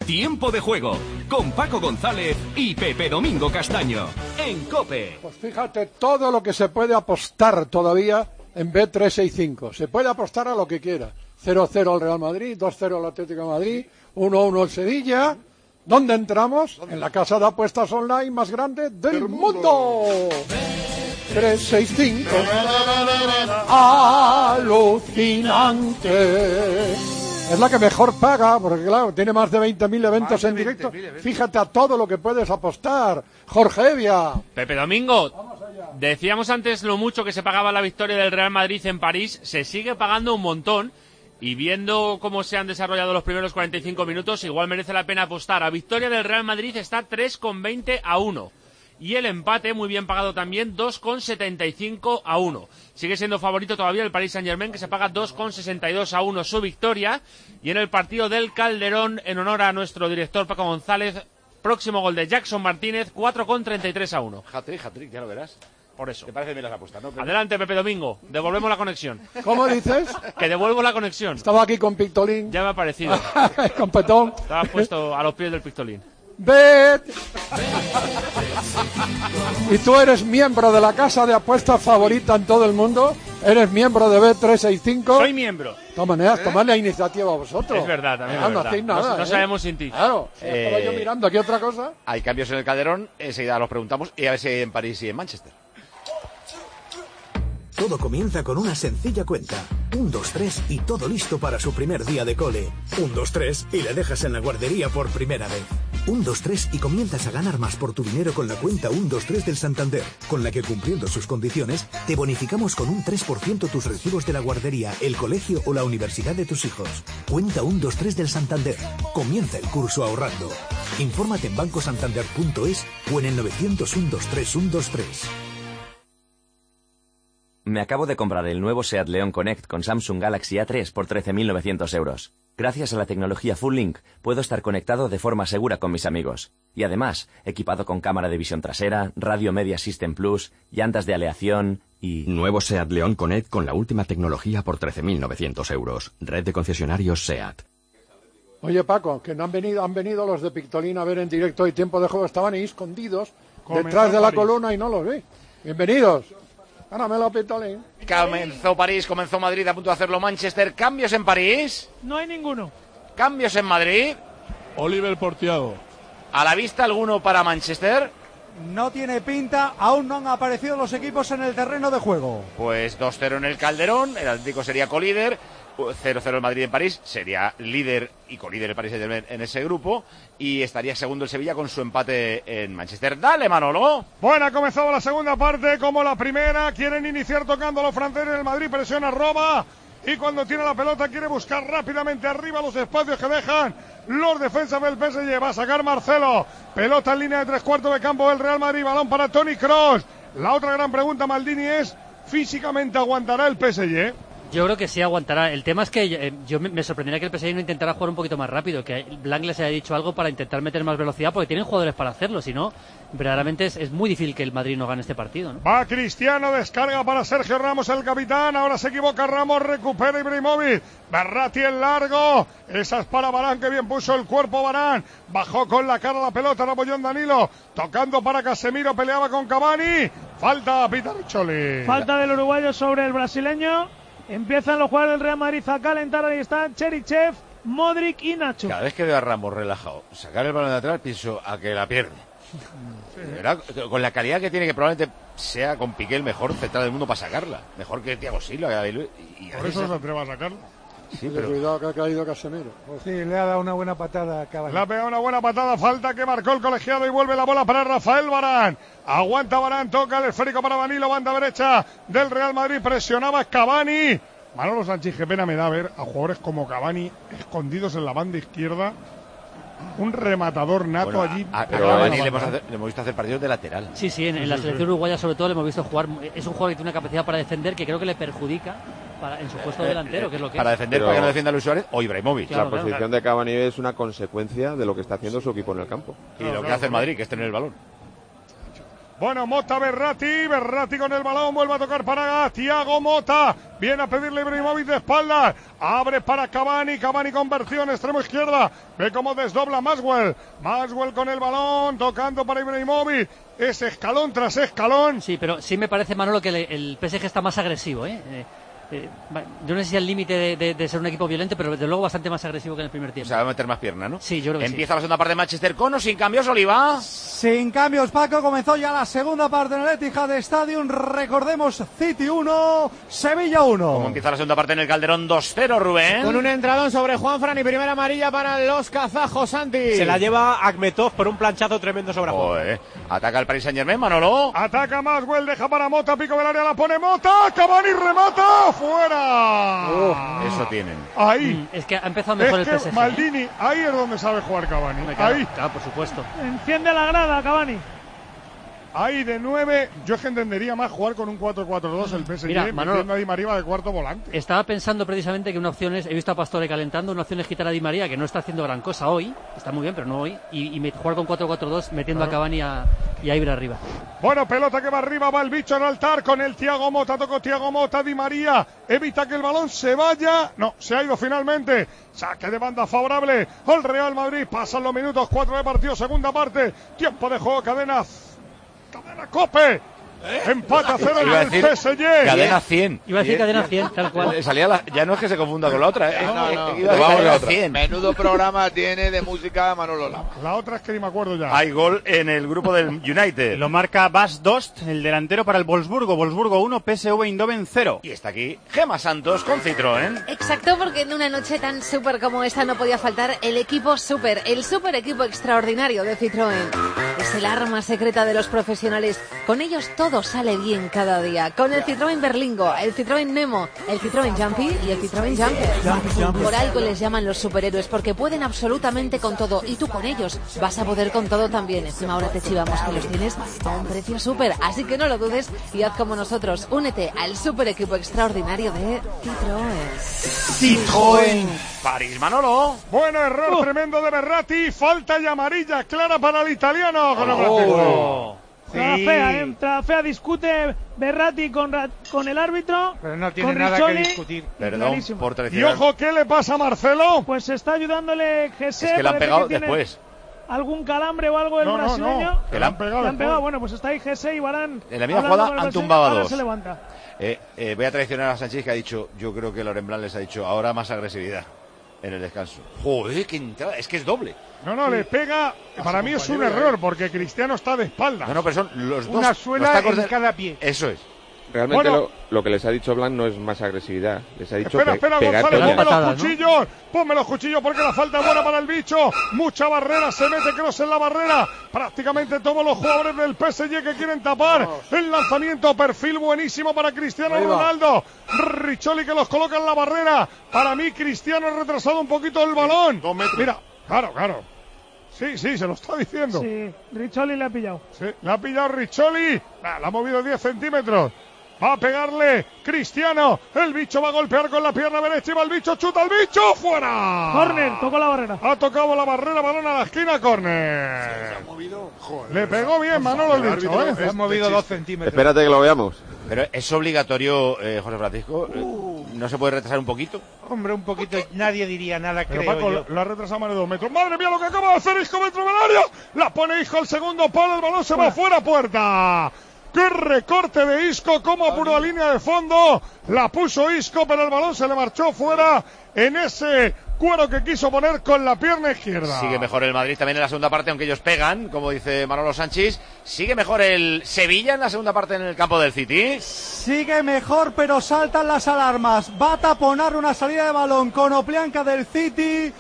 Tiempo de juego, con Paco González y Pepe Domingo Castaño, en COPE. Pues fíjate todo lo que se puede apostar todavía en Bet365. Se puede apostar a lo que quiera. 0-0 al Real Madrid, 2-0 al Atlético de Madrid, 1-1 al Sevilla. ¿Dónde entramos? En la casa de apuestas online más grande del mundo. 365. Alucinante. Es la que mejor paga, porque claro, tiene más de 20.000 eventos en directo. Fíjate a todo lo que puedes apostar. Jorge Evia. Pepe Domingo, decíamos antes lo mucho que se pagaba la victoria del Real Madrid en París. Se sigue pagando un montón. Y viendo cómo se han desarrollado los primeros 45 minutos, igual merece la pena apostar. A victoria del Real Madrid está 3,20-1. Y el empate, muy bien pagado también, 2,75-1. Sigue siendo favorito todavía el Paris Saint-Germain, que se paga 2,62-1 su victoria. Y en el partido del Calderón, en honor a nuestro director Paco González, próximo gol de Jackson Martínez, 4,33-1. Hat-trick, ya lo verás. Por eso. ¿Te parece bien las apuestas, no? Adelante, Pepe Domingo. Devolvemos la conexión. ¿Cómo dices? Que devuelvo la conexión. Estaba aquí con Pictolín. Ya me ha parecido. Con Petón. Estaba puesto a los pies del Pictolín. Bet. ¿Y tú eres miembro de la casa de apuestas favorita en todo el mundo? ¿Eres miembro de Bet365? Soy miembro. De todas maneras, tomad la iniciativa vosotros. Es verdad, también es No verdad. hacéis nada, No sabemos sin ti. Claro, estaba yo mirando aquí otra cosa. Hay cambios en el Calderón, enseguida los preguntamos y a ver si hay en París y en Manchester. Todo comienza con una sencilla cuenta. 1, 2, 3 y todo listo para su primer día de cole. 1, 2, 3 y le dejas en la guardería por primera vez. 1, 2, 3 y comienzas a ganar más por tu dinero con la cuenta 1, 2, 3 del Santander, con la que, cumpliendo sus condiciones, te bonificamos con un 3% tus recibos de la guardería, el colegio o la universidad de tus hijos. Cuenta 1, 2, 3 del Santander. Comienza el curso ahorrando. Infórmate en bancosantander.es o en el 901 23 123. Me acabo de comprar el nuevo Seat León Connect con Samsung Galaxy A3 por 13.900 euros. Gracias a la tecnología Full Link, puedo estar conectado de forma segura con mis amigos. Y además, equipado con cámara de visión trasera, radio Media System Plus, llantas de aleación y... Nuevo Seat León Connect con la última tecnología por 13.900 euros. Red de concesionarios Seat. Oye, Paco, que no han venido los de Pictolín a ver en directo y tiempo de juego. Estaban ahí escondidos detrás de la columna y no los vi. Bienvenidos. Áramelo, Pictolín. Comenzó París, comenzó Madrid, a punto de hacerlo Manchester. ¿Cambios en París? No hay ninguno. ¿Cambios en Madrid? Oliver Portiago. ¿A la vista alguno para Manchester? No tiene pinta, aún no han aparecido los equipos en el terreno de juego. Pues 2-0 en el Calderón, el Atlético sería colíder, 0-0 el Madrid en París, sería líder y colíder el Paris Saint-Germain en ese grupo, y estaría segundo el Sevilla con su empate en Manchester. ¡Dale, Manolo! Bueno, ha comenzado la segunda parte como la primera. Quieren iniciar tocando los franceses. El Madrid presiona, roba, y cuando tiene la pelota quiere buscar rápidamente arriba los espacios que dejan los defensas del PSG. Va a sacar Marcelo. Pelota en línea de 3/4 de campo del Real Madrid. Balón para Toni Kroos. La otra gran pregunta, Maldini, es: ¿físicamente aguantará el PSG? Yo creo que sí aguantará. El tema es que yo me sorprendería que el PSG no intentara jugar un poquito más rápido, que Blanc les haya dicho algo para intentar meter más velocidad, porque tienen jugadores para hacerlo. Si no, verdaderamente es muy difícil que el Madrid no gane este partido, ¿no? Va Cristiano, descarga para Sergio Ramos, el capitán. Ahora se equivoca Ramos, recupera Ibrahimovic. Berratti en largo. Esa es para Varane, que bien puso el cuerpo Varane. Bajó con la cara la pelota, la apoyó en Danilo. Tocando para Casemiro, peleaba con Cavani. Falta, Pita Riccioli. Falta del uruguayo sobre el brasileño. Empiezan los jugadores del Real Madrid a calentar. Ahí están Cherichev, Modric y Nacho. Cada vez que veo a Ramos relajado sacar el balón de atrás, pienso a que la pierde. Sí. Con la calidad que tiene, que probablemente sea con Piqué el mejor central del mundo para sacarla. Mejor que Thiago Silva. Por eso no se atreva a sacarla. Sí, pero cuidado que ha caído Casemiro. Sí, le ha dado una buena patada a Cavani. Le ha pegado una buena patada, falta que marcó el colegiado y vuelve la bola para Rafael Varane. Aguanta Varane, toca el esférico para Danilo, banda derecha del Real Madrid, presionaba Cavani. Manolo Sánchez, qué pena me da ver a jugadores como Cavani escondidos en la banda izquierda. Un rematador nato, bueno, allí. Pero a Cavani le hemos visto hacer partidos de lateral. Sí, en la selección uruguaya sobre todo le hemos visto jugar. Es un jugador que tiene una capacidad para defender que creo que le perjudica en su puesto delantero, que es lo que para defender, para que no defienda a Luis Suárez o Ibrahimovic. Claro, la posición de Cavani es una consecuencia de lo que está haciendo su equipo en el campo. Y lo que hace el Madrid, que es tener el balón. Bueno, Mota, Berratti con el balón, vuelve a tocar para Thiago Motta, viene a pedirle Ibrahimovic de espaldas, abre para Cavani conversión, extremo izquierda, ve cómo desdobla Maxwell con el balón, tocando para Ibrahimovic, es escalón tras escalón. Sí, pero sí me parece, Manolo, que el PSG está más agresivo, yo no sé si al límite de ser un equipo violento, pero desde luego bastante más agresivo que en el primer tiempo. O sea, va a meter más pierna, ¿no? Sí, yo creo que Empieza la segunda parte de Manchester con o sin cambios, Oliva. Sin cambios, Paco. Comenzó ya la segunda parte en el Etihad Stadium. Recordemos, City 1, Sevilla 1. ¿Cómo empieza la segunda parte en el Calderón? 2-0, Rubén. Con un entradón sobre Juanfran y primera amarilla para los kazajos, Santi. Se la lleva Akhmetov por un planchazo tremendo sobre Juan. Ataca el Paris Saint-Germain, Manolo. Ataca Maxwell, deja para Mota, pico del área, la pone Mota, Cavani remata, fuera. Eso tienen. Ahí. Es que ha empezado mejor el PSG. Maldini, ahí es donde sabe jugar Cavani. Ahí. Claro, por supuesto. Enciende la grada, Cavani. Ahí de 9, yo es que entendería más jugar con un 4-4-2 el PSG, metiendo a Di María de cuarto volante. Estaba pensando precisamente que una opción es, he visto a Pastore calentando, una opción es quitar a Di María, que no está haciendo gran cosa hoy, está muy bien, pero no hoy, y jugar con 4-4-2 metiendo a Cavani y a Ibra arriba. Bueno, pelota que va arriba, va el bicho en altar con el Thiago Motta, tocó Thiago Motta, Di María, evita que el balón se vaya, no, se ha ido finalmente, saque de banda favorable al Real Madrid, pasan los minutos, 4 de partido, segunda parte, tiempo de juego, Cadena Cope, empata 0 en el PSG. Cadena 100. Iba a decir cadena 100, tal cual. Ya no es que se confunda con la otra. Vamos a otra. Menudo programa tiene de música Manolo Lama. La otra es que ni me acuerdo ya. Hay gol en el grupo del United. Lo marca Bas Dost, el delantero para el Wolfsburgo. Wolfsburgo 1, PSV Eindhoven 0. Y está aquí Gemma Santos con Citroën. Exacto, porque en una noche tan súper como esta no podía faltar el equipo súper, el súper equipo extraordinario de Citroën. Es el arma secreta de los profesionales. Con ellos todo sale bien cada día. Con el Citroën Berlingo, el Citroën Nemo, el Citroën Jumpy y el Citroën Jumper. Por algo les llaman los superhéroes, porque pueden absolutamente con todo. Y tú con ellos vas a poder con todo también. Encima ahora te chivamos que los tienes a un precio súper. Así que no lo dudes y haz como nosotros. Únete al súper equipo extraordinario de Citroën. París, Manolo. Bueno, error tremendo de Berratti. Falta y amarilla clara para el italiano. Entra fea, discute Berratti con el árbitro. Pero no tiene con nada Riccioli, que discutir. Perdón por Y ojo, ¿qué le pasa a Marcelo? Pues está ayudándole Jesse. Es que le han pegado después. ¿Algún calambre o algo del brasileño? No. Que le han pegado. Bueno, pues está ahí Jesse y Varane. En la misma jugada han tumbado a dos. Se levanta. Voy a traicionar a Sánchez, que ha dicho, yo creo que Laurent Blanc les ha dicho, ahora más agresividad en el descanso. Joder, qué entrada, es que es doble. No, le pega. Para mí es un error, porque Cristiano está de espalda. No, pero son los dos. Una suela en cada pie. Eso es. Realmente lo que les ha dicho Blanc no es más agresividad. Les ha dicho espera, pegar González, patadas, ponme los cuchillos porque la falta es buena para el bicho. Mucha barrera, se mete Kroos en la barrera. Prácticamente todos los jugadores del PSG que quieren tapar. El lanzamiento, perfil buenísimo para Cristiano Ronaldo. Riccioli que los coloca en la barrera. Para mí Cristiano ha retrasado un poquito el balón. Mira, claro. Sí, se lo está diciendo. Sí, Riccioli le ha pillado. Sí, le ha pillado Riccioli. La ha movido 10 centímetros. Va a pegarle Cristiano. El bicho va a golpear con la pierna derecha y va el bicho, chuta el bicho, fuera. Córner, tocó la barrera. Ha tocado la barrera, balón a la esquina, córner. Se ha movido, joder. Le pegó bien Manolo el bicho, Se ha movido 2 centímetros. Espérate que lo veamos. Pero es obligatorio, José Francisco, ¿no se puede retrasar un poquito? Hombre, un poquito, nadie diría nada, pero creo Paco, yo. lo ha retrasado más de 2 metros. ¡Madre mía lo que acaba de hacer Isco dentro del área! La pone Isco al segundo palo, el balón se va fuera, puerta. ¡Qué recorte de Isco! ¡Cómo apuró la línea de fondo! La puso Isco, pero el balón se le marchó fuera en ese cuero que quiso poner con la pierna izquierda. Sigue mejor el Madrid también en la segunda parte, aunque ellos pegan, como dice Manolo Sánchez. Sigue mejor el Sevilla en la segunda parte en el campo del City. Sigue mejor, pero saltan las alarmas. Va a taponar una salida de balón con Oplianca del City.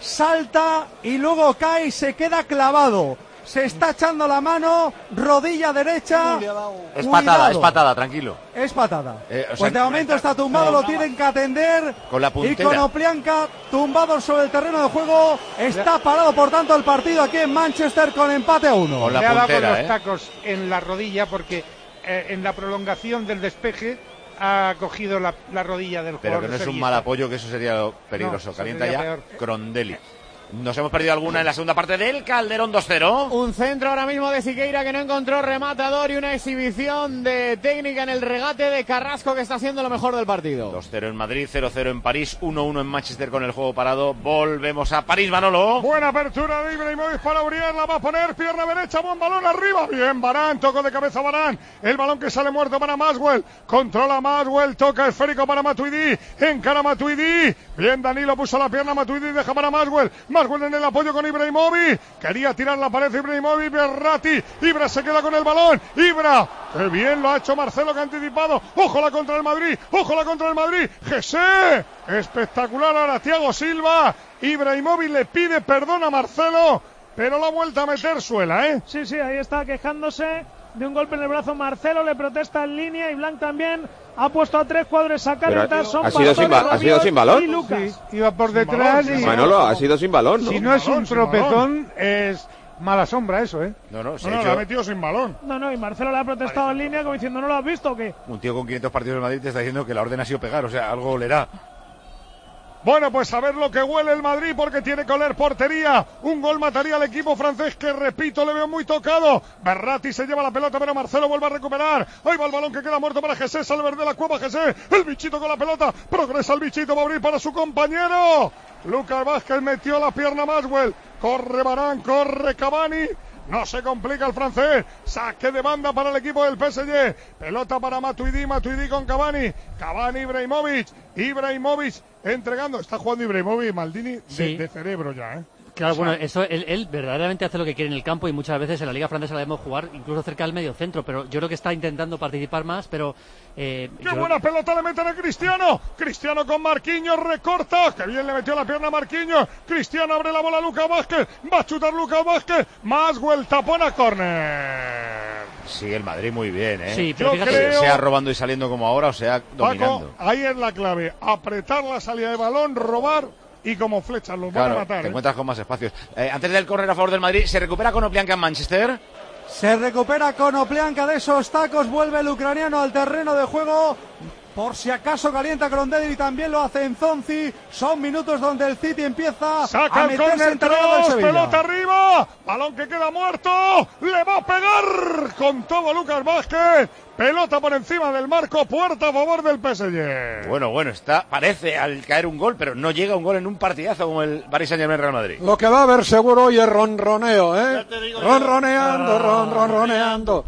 Salta y luego cae y se queda clavado. Se está echando la mano, rodilla derecha. Es patada, tranquilo. Es patada. Pues de momento está tumbado, lo tienen que atender. Con la puntera. Y con Oplianca tumbado sobre el terreno de juego. Está parado, por tanto, el partido aquí en Manchester con empate a 1. Con la Le ha dado puntera, con los tacos en la rodilla porque en la prolongación del despeje ha cogido la rodilla del jugador. Pero que no es un mal apoyo, que eso sería peligroso. No, Calienta ya Crondelli. Nos hemos perdido alguna en la segunda parte del Calderón 2-0. Un centro ahora mismo de Siqueira que no encontró rematador y una exhibición de técnica en el regate de Carrasco que está haciendo lo mejor del partido. 2-0 en Madrid, 0-0 en París, 1-1 en Manchester con el juego parado. Volvemos a París, Manolo. Buena apertura de Ibrahimovic para Uriel, la va a poner, pierna derecha, buen balón arriba. Bien, Varane, tocó de cabeza Varane. El balón que sale muerto para Maswell. Controla Maswell, toca esférico para Matuidi. Encara Matuidi. Bien, Danilo puso la pierna, Matuidi deja para Maswell. Maswell en el apoyo con Ibrahimovic. Quería tirar la pared Ibrahimovic, Berratti. Ibra se queda con el balón. Ibra, qué bien lo ha hecho Marcelo que ha anticipado. Ojo la contra el Madrid, ojo la contra el Madrid. Jesé, espectacular ahora Thiago Silva. Ibrahimovic le pide perdón a Marcelo, pero la vuelta a meter suela, ¿eh? Sí, ahí está quejándose de un golpe en el brazo. Marcelo le protesta en línea y Blanc también ha puesto a 3 jugadores a calentar. ¿Ha sido sin balón? Lucas. Sí, iba por detrás y... Manolo, ha sido sin balón, ¿no? Si no es un tropezón, es mala sombra eso, ¿eh? No, lo ha metido sin balón. No, y Marcelo le ha protestado en línea como diciendo, ¿no lo has visto o qué? Un tío con 500 partidos en Madrid te está diciendo que la orden ha sido pegar, o sea, algo olerá. Bueno, pues a ver lo que huele el Madrid porque tiene que oler portería. Un gol mataría al equipo francés que, repito, le veo muy tocado. Berratti se lleva la pelota, pero Marcelo vuelve a recuperar. Ahí va el balón que queda muerto para Jesé, sale de la cueva Jesé. El bichito con la pelota, progresa el bichito, va a abrir para su compañero. Lucas Vázquez metió la pierna Maswell. Corre Varane, corre Cavani. No se complica el francés. Saque de banda para el equipo del PSG. Pelota para Matuidi con Cavani. Cavani, Ibrahimovic entregando. Está jugando Ibrahimovic, Maldini de cerebro ya, ¿eh? Claro, bueno, eso él verdaderamente hace lo que quiere en el campo y muchas veces en la Liga Francesa la vemos jugar incluso cerca del medio centro, pero yo creo que está intentando participar más, pero... ¡Qué buena pelota le meten a Cristiano! Cristiano con Marquinhos, recorta, ¡qué bien le metió la pierna a Marquinhos! Cristiano abre la bola a Lucas Vázquez, va a chutar Lucas Vázquez, Maswell tapón a córner. Sigue el Madrid muy bien, ¿eh? Sí, pero yo creo... Sea robando y saliendo como ahora, o sea dominando. Paco, ahí es la clave, apretar la salida de balón, robar... Y como flechas los van a matar. Te encuentras con más espacios. Antes del córner a favor del Madrid, ¿se recupera Konoplyanka en Manchester? Se recupera Konoplyanka de esos tacos, vuelve el ucraniano al terreno de juego. Por si acaso calienta Crondelli y también lo hace Nzonzi. Son minutos donde el City empieza a meterse en terreno del Sevilla. Pelota arriba, balón que queda muerto, le va a pegar con todo Lucas Vázquez. Pelota por encima del marco, puerta a favor del PSG. Bueno, parece al caer un gol, pero no llega un gol en un partidazo como el Paris Saint-Germain Real Madrid. Lo que va a haber seguro hoy es ronroneo, ¿eh? Ronroneando.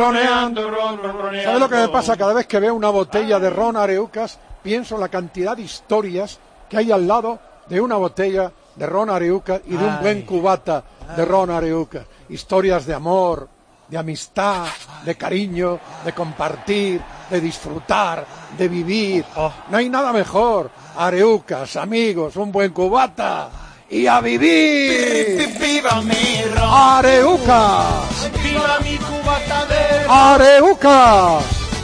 ¿Sabes lo que me pasa? Cada vez que veo una botella de ron Areucas, pienso en la cantidad de historias que hay al lado de una botella de ron Areucas y de un buen cubata de ron Areucas. Historias de amor, de amistad, de cariño, de compartir, de disfrutar, de vivir. No hay nada mejor. Areucas, amigos, un buen cubata y a vivir. ¡Viva mi ron! ¡Areucas! ¡Viva mi cubata de ron! ¡Areucas!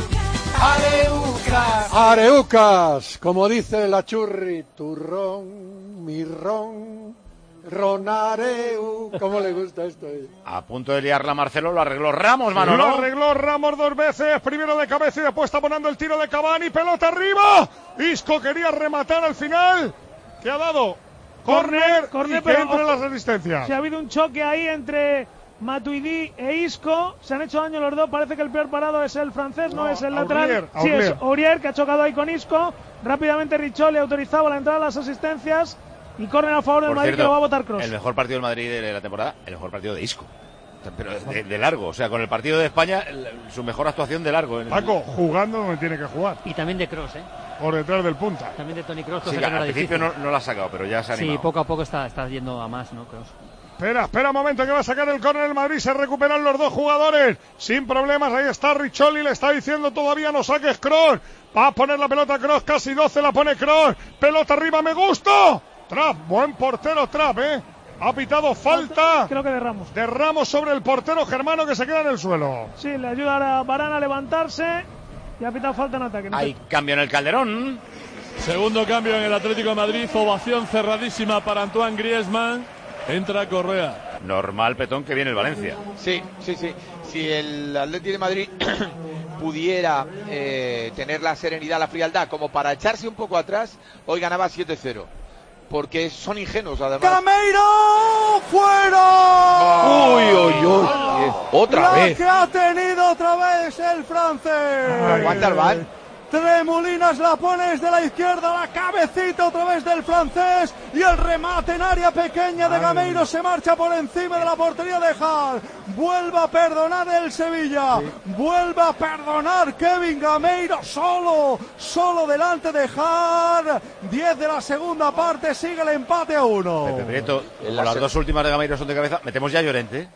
¡Areucas! ¡Areucas! Como dice la churri, tu ron, mi ron, ronareu. ¿Cómo le gusta esto? A punto de liarla Marcelo, lo arregló Ramos, Manolo. Lo arregló Ramos 2 veces, primero de cabeza y después está poniendo el tiro de Cavani, pelota arriba. Isco quería rematar al final. ¿Qué ha dado? Corner, y que entre las resistencias. Si ha habido un choque ahí entre Matuidi e Isco, se han hecho daño los dos, parece que el peor parado es el francés, no es el lateral. Sí, es Aurier, que ha chocado ahí con Isco. Rápidamente Richoli autorizaba la entrada a las asistencias y córner a favor del Madrid, que lo va a votar Kroos. El mejor partido del Madrid de la temporada, el mejor partido de Isco. Pero de largo, o sea, con el partido de España, su mejor actuación de largo. Paco, jugando donde tiene que jugar. Y también de Kroos, por detrás del punta. También de Toni Kroos. Sí, al principio no lo ha sacado, pero ya se ha animado. Sí, poco a poco está yendo a más, ¿no, Kroos? Espera un momento que va a sacar el córner del Madrid, se recuperan los dos jugadores, sin problemas, ahí está Richoli, le está diciendo todavía no saques Kroos, va a poner la pelota Kroos, casi 12 la pone Kroos, pelota arriba, me gusta, Trapp, buen portero Trapp, ha pitado falta, creo que de Ramos. De Ramos sobre el portero germano que se queda en el suelo. Sí, le ayuda a Varane a levantarse y ha pitado falta en ataque. Hay cambio en el Calderón. Segundo cambio en el Atlético de Madrid, ovación cerradísima para Antoine Griezmann. Entra Correa. Normal, Petón, que viene el Valencia. Sí. Si el Atlético de Madrid pudiera tener la serenidad, la frialdad, como para echarse un poco atrás, hoy ganaba 7-0. porque son ingenuos además. ¡Gameiro! ¡Fuera! Uy. Otra vez. Que ha tenido otra vez el francés. Aguanta el van. Tremolinas la pone desde la izquierda, la cabecita otra vez del francés y el remate en área pequeña de Gameiro se marcha por encima de la portería de Hall. Vuelve a perdonar el Sevilla, vuelve a perdonar Kevin Gameiro solo delante de Hall. 10 de la segunda parte, sigue el empate a 1. Pepe Prieto, las dos últimas de Gameiro son de cabeza, metemos ya a Llorente.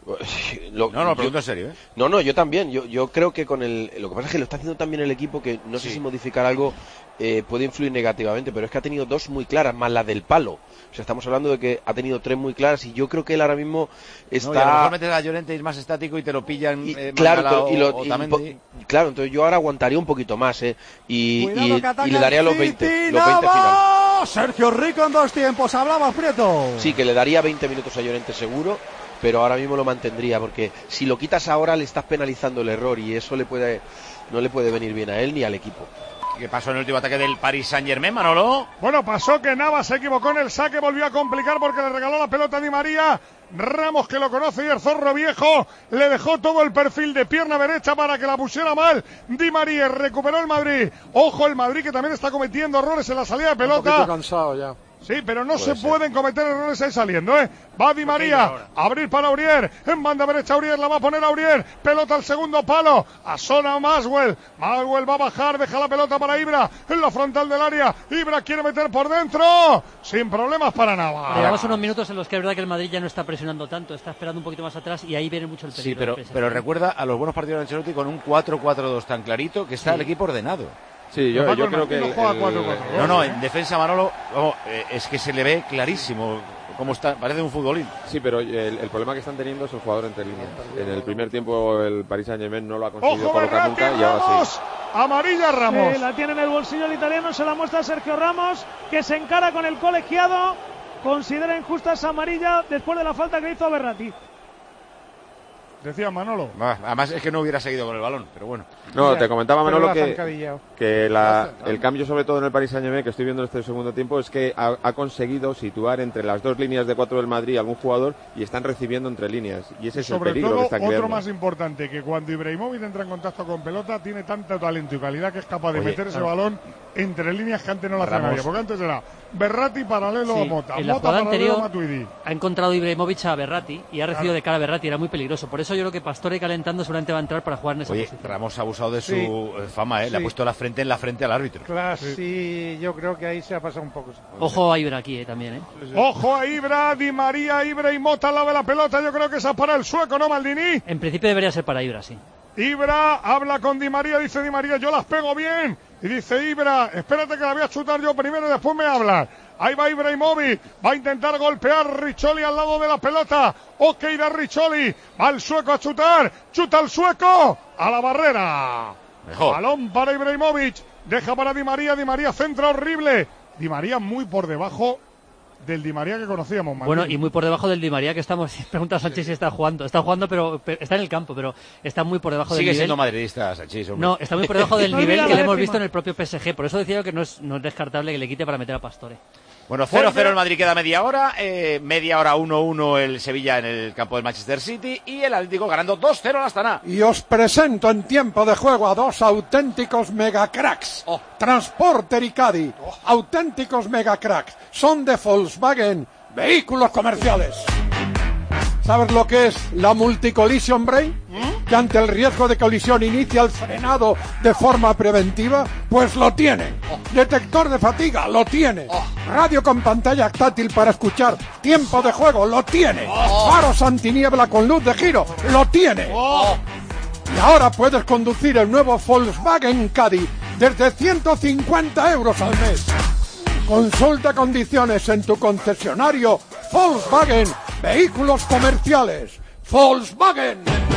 No, pregunto en serio, ¿eh? No, yo también. Yo creo que con lo que pasa es que lo está haciendo también el equipo, que no sé si modificar algo puede influir negativamente, pero es que ha tenido dos muy claras, más la del palo. O sea, estamos hablando de que ha tenido tres muy claras y yo creo que él ahora mismo está... No, y a lo mejor metes a Llorente y es más estático y te lo pillan claro, claro, entonces yo ahora aguantaría un poquito más, y le daría los 20 finales. Sergio Rico en 2 tiempos, hablabas, Prieto. Sí, que le daría 20 minutos a Llorente seguro, pero ahora mismo lo mantendría, porque si lo quitas ahora le estás penalizando el error y eso no le puede venir bien a él ni al equipo. ¿Qué pasó en el último ataque del Paris Saint-Germain, Manolo? Bueno, pasó que Navas se equivocó en el saque, volvió a complicar porque le regaló la pelota a Di María. Ramos, que lo conoce, y el zorro viejo le dejó todo el perfil de pierna derecha para que la pusiera mal. Di María recuperó el Madrid. Ojo, el Madrid que también está cometiendo errores en la salida de pelota. Un poquito cansado ya. Sí, pero no se pueden cometer errores ahí saliendo, ¿eh? Va Di María, abrir para Aurier, en banda derecha Aurier, la va a poner Aurier, pelota al segundo palo, asona Maswell va a bajar, deja la pelota para Ibra, en la frontal del área, Ibra quiere meter por dentro, sin problemas para nada. Llevamos unos minutos en los que es verdad que el Madrid ya no está presionando tanto, está esperando un poquito más atrás y ahí viene mucho el peligro. Sí, pero recuerda a los buenos partidos de Ancelotti con un 4-4-2 tan clarito que está el equipo ordenado. Sí, yo creo que... No, en defensa, Manolo, es que se le ve clarísimo cómo está, parece un futbolín. Sí, pero el problema que están teniendo es el jugador entre líneas. En el primer tiempo el Paris Saint-Germain no lo ha conseguido colocar nunca y ahora sí. Amarilla Ramos. La tiene en el bolsillo el italiano, se la muestra Sergio Ramos, que se encara con el colegiado. Considera injusta esa amarilla después de la falta que hizo a Berratti. Decía Manolo. Además es que no hubiera seguido con el balón, pero bueno. No, te comentaba Manolo que el cambio sobre todo en el Paris Saint-Germain que estoy viendo en este segundo tiempo es que ha conseguido situar entre las dos líneas de 4 del Madrid algún jugador y están recibiendo entre líneas. Y ese es el peligro que está creando. Otro más importante, que cuando Ibrahimovic entra en contacto con pelota tiene tanto talento y calidad que es capaz de meter ese balón entre líneas que antes no lo hacía nadie. Porque antes era Berratti paralelo a Mota. En la jugada anterior ha encontrado Ibrahimovic a Berratti y ha recibido de cara a Berratti, era muy peligroso. Por eso yo creo que Pastore calentando seguramente va a entrar para jugar en esa posición. Ramos ha abusado de su fama, le ha puesto la frente en la frente al árbitro. Claro, sí, yo creo que ahí se ha pasado un poco. Ojo a Ibra aquí también, Ojo a Ibra, Di María, Ibra y Mota al lado de la pelota. Yo creo que esa es para el sueco, ¿no, Maldini? En principio debería ser para Ibra, sí. Ibra habla con Di María, dice Di María, yo las pego bien. Y dice Ibra, espérate que la voy a chutar yo primero y después me hablas. Ahí va Ibrahimovic, va a intentar golpear Riccioli al lado de la pelota. Ok, da Riccioli, va el sueco a chutar, chuta el sueco a la barrera. Mejor. Balón para Ibrahimovic, deja para Di María centra horrible. Di María muy por debajo del Di María que conocíamos. Martín. Bueno, y muy por debajo del Di María que estamos, pregunta Sánchez si está jugando, pero está en el campo, pero está muy por debajo del nivel. Sigue siendo madridista, Sánchez. No, está muy por debajo del nivel que le hemos visto en el propio PSG, por eso decía yo que no es descartable que le quite para meter a Pastore. Bueno, 0-0 el Madrid, queda media hora 1-1 el Sevilla en el campo del Manchester City y el Atlético ganando 2-0 al Astana. Y os presento en tiempo de juego a dos auténticos megacracks. Transporter y Caddy, auténticos megacracks. Son de Volkswagen, vehículos comerciales. ¿Sabes lo que es la multicollision brake? Que ante el riesgo de colisión inicia el frenado de forma preventiva. Pues lo tiene. Detector de fatiga, lo tiene. Radio con pantalla táctil para escuchar tiempo de juego, lo tiene. Faros antiniebla con luz de giro, lo tiene. Y ahora puedes conducir el nuevo Volkswagen Caddy desde 150 euros al mes. Consulta condiciones en tu concesionario Volkswagen, vehículos comerciales. Volkswagen.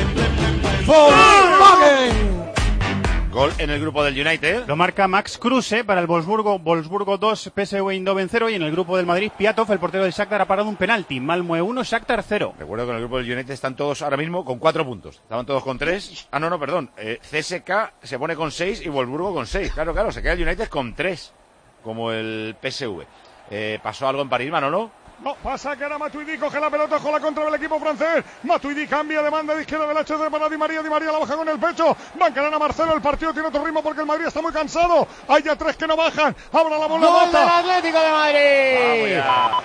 Gol en el grupo del United. Lo marca Max Kruse para el Wolfsburgo 2, PSV Eindhoven 0, y en el grupo del Madrid, Piatov, el portero del Shakhtar, ha parado un penalti. Malmö 1, Shakhtar 0. Recuerdo que en el grupo del United están todos ahora mismo con 4 puntos. Estaban todos con 3. Perdón. CSK se pone con 6 y Wolfsburgo con 6. Claro, se queda el United con 3, como el PSV. ¿Pasó algo en París, Manolo? No, pasa que ahora Matuidi coge la pelota con la contra del equipo francés. Matuidi cambia de banda de izquierda del H para Di María. Di María la baja con el pecho. Va a encarar a Marcelo. El partido tiene otro ritmo porque el Madrid está muy cansado. Hay ya 3 que no bajan. Abra la bola. ¡Gol del Atlético de Madrid!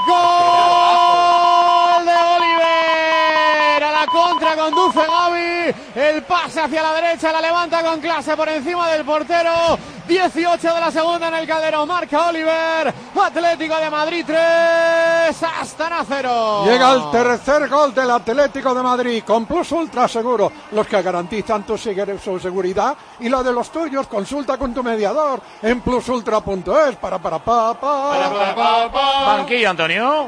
¡Gol de Oliver! A la contra conduce Gavi. El pase hacia la derecha. La levanta con clase por encima del portero. 18 de la segunda en el Calderón. Marca Oliver. Atlético de Madrid 3. Astana 0. Llega el tercer gol del Atlético de Madrid con Plus Ultra Seguro, los que garantizan tu seguridad y la de los tuyos. Consulta con tu mediador en plusultra.es. Banquillo, Antonio.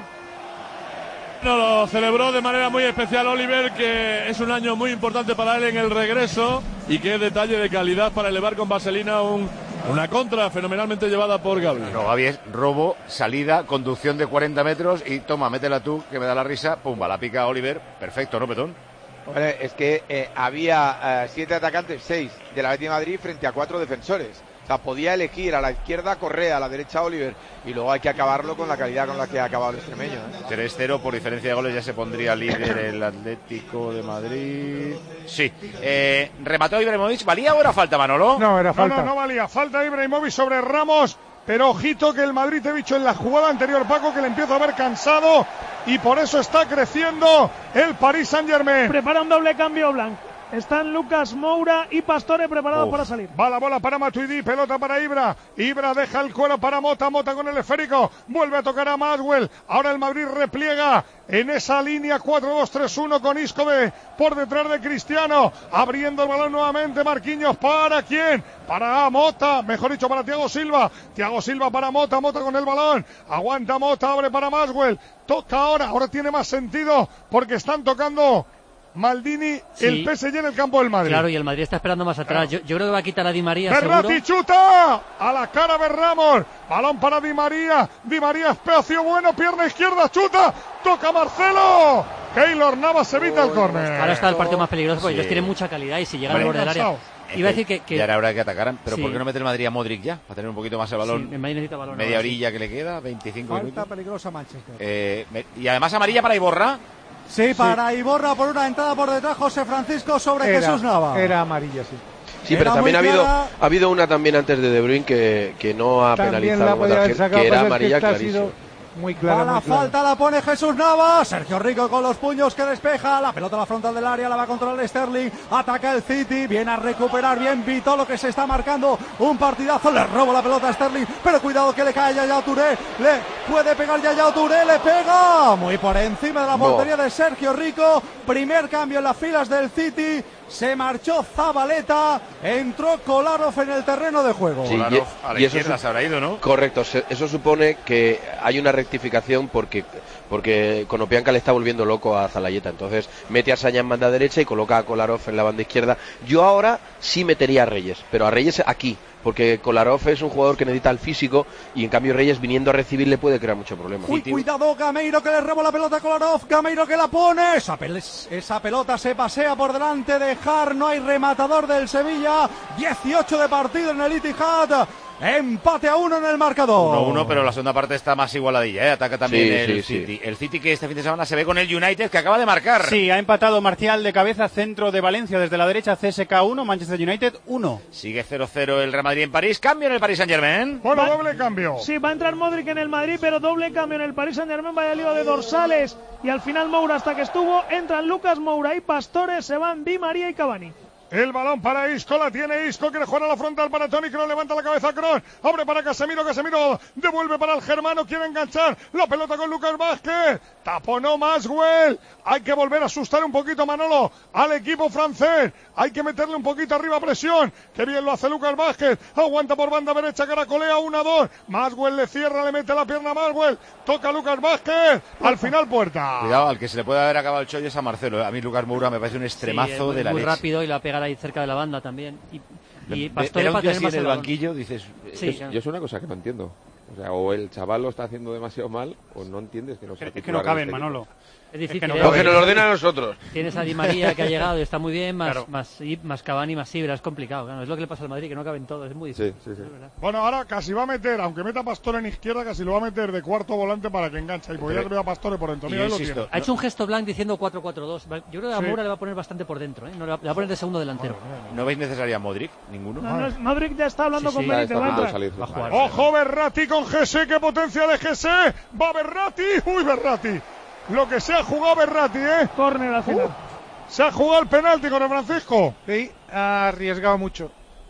No, lo celebró de manera muy especial Oliver, que es un año muy importante para él en el regreso y que es detalle de calidad para elevar con vaselina una contra fenomenalmente llevada por Gavi. No, Gavi es robo, salida, conducción de 40 metros y toma, métela tú, que me da la risa, pumba, la pica Oliver, perfecto, ¿no, Petón? Vale, es que había 7 atacantes, 6 de la Atlético de Madrid frente a 4 defensores. O sea, podía elegir a la izquierda Correa, a la derecha Oliver, y luego hay que acabarlo con la calidad con la que ha acabado el extremeño. 3-0 por diferencia de goles, ya se pondría líder el Atlético de Madrid. Sí. ¿Remató Ibrahimovic? ¿Valía o era falta, Manolo? No, era falta. No valía. Falta Ibrahimovic sobre Ramos. Pero ojito que el Madrid, te he dicho en la jugada anterior, Paco, que le empieza a ver cansado y por eso está creciendo el Paris Saint-Germain. Prepara un doble cambio Blanc. Están Lucas Moura y Pastore preparados para salir. Va la bola para Matuidi, pelota para Ibra. Ibra deja el cuero para Mota, Mota con el esférico. Vuelve a tocar a Maswell. Ahora el Madrid repliega en esa línea 4-2-3-1 con Isco por detrás de Cristiano. Abriendo el balón nuevamente Marquinhos. ¿Para quién? Para Mota, mejor dicho para Thiago Silva. Thiago Silva para Mota, Mota con el balón. Aguanta Mota, abre para Maswell. Toca ahora tiene más sentido porque están tocando Maldini, sí. El PSG en el campo del Madrid. Claro, y el Madrid está esperando más atrás. Yo creo que va a quitar a Di María. Berratti chuta a la cara de Ramos. Balón para Di María. Di María, espacio bueno, pierna izquierda, chuta. Toca Marcelo. Keylor Navas evita el córner. Ahora está el partido más peligroso porque ellos tienen mucha calidad y si llegan al borde del área. Iba a decir que ya era hora de que atacaran, pero ¿por qué no mete el Madrid a Modric ya? Para tener un poquito más el balón. Sí, el Madrid necesita balón. Media orilla que le queda, 25 minutos. Falta peligrosa Manchester. Y además amarilla para Iborra. Sí, para Iborra por una entrada por detrás, José Francisco sobre Jesús Nava. Era amarilla, sí. Sí, pero también ha habido una también antes de De Bruyne que no ha penalizado, que era amarilla clarísimo. Muy clara. La falta la pone Jesús Navas. Sergio Rico con los puños que despeja. La pelota a la frontal del área, la va a controlar Sterling. Ataca el City. Viene a recuperar bien Vitolo, que se está marcando un partidazo. Le roba la pelota a Sterling. Pero cuidado que le cae Yaya Touré. Le puede pegar Yaya Touré. Le pega. Muy por encima de la portería de Sergio Rico. Primer cambio en las filas del City. Se marchó Zabaleta, entró Kolarov en el terreno de juego. Sí, Kolarov a la izquierda se habrá ido, ¿no? Correcto, eso supone que hay una rectificación porque Konoplyanka le está volviendo loco a Zalayeta. Entonces mete a Saña en banda derecha y coloca a Kolarov en la banda izquierda. Yo ahora sí metería a Reyes, pero a Reyes aquí, porque Kolarov es un jugador que necesita el físico y en cambio Reyes viniendo a recibir le puede crear mucho problema. Uy, cuidado, Gameiro que le roba la pelota a Kolarov, Gameiro que la pone, esa pelota se pasea por delante de Har, no hay rematador del Sevilla, 18 de partido en el Etihad. Empate a 1 en el marcador. 1-1, pero la segunda parte está más igualadilla, ¿eh? Ataca también el City. Sí. El City que este fin de semana se ve con el United, que acaba de marcar. Sí, ha empatado Marcial de cabeza, centro de Valencia desde la derecha, CSK 1, Manchester United 1. Sigue 0-0 el Real Madrid en París. Cambio en el Paris Saint-Germain. Bueno, doble cambio. Sí, va a entrar Modric en el Madrid, pero doble cambio en el Paris Saint-Germain. Vaya lío de dorsales. Y al final Moura, hasta que estuvo, entran Lucas Moura y Pastore, se van Di María y Cavani. El balón para Isco, la tiene Isco, quiere jugar a la frontal para Toni Kroos, levanta la cabeza Kroos, abre para Casemiro, devuelve para el germano, quiere enganchar la pelota con Lucas Vázquez, taponó Maswell, hay que volver a asustar un poquito, Manolo, al equipo francés, hay que meterle un poquito arriba presión, que bien lo hace Lucas Vázquez, aguanta por banda derecha, caracolea 1-2, Maswell le cierra, le mete la pierna a Maswell, toca Lucas Vázquez, al final puerta. Cuidado, al que se le puede haber acabado el chollo es a Marcelo, a mí Lucas Moura me parece un extremazo de la leche. Muy rápido y la pega ahí cerca de la banda también. Y Pastore para tener más en el banquillo, dices... Sí, yo es una cosa que no entiendo. O sea, o el chaval lo está haciendo demasiado mal, o no entiendes que no sea Es que no caben, Manolo. Es difícil. Que nos lo ordena a nosotros. Tienes a Di María que ha llegado y está muy bien, más Cavani, más Ibra, es complicado. Claro, es lo que le pasa al Madrid, que no caben todos, es muy difícil. Sí. Bueno, ahora casi va a meter, aunque meta Pastore en izquierda, casi lo va a meter de cuarto volante para que enganche. Y porque ya veo a Pastore por dentro. Mira, ha hecho un gesto Blanc diciendo 4-4-2. Yo creo que a Moura le va a poner bastante por dentro, no, le va a poner de segundo delantero. ¿No veis necesaria Modric? ¿Ninguno? Modric ya está hablando con Benítez. Va a jugar. ¡Ojo, Berratti con Gese! ¡Qué potencia de Gese! ¡Va Berratti! ¡Uy, Berratti! Lo que se ha jugado Berratti, Córner al final. Se ha jugado el penalti con el Francisco. Sí, ha arriesgado mucho.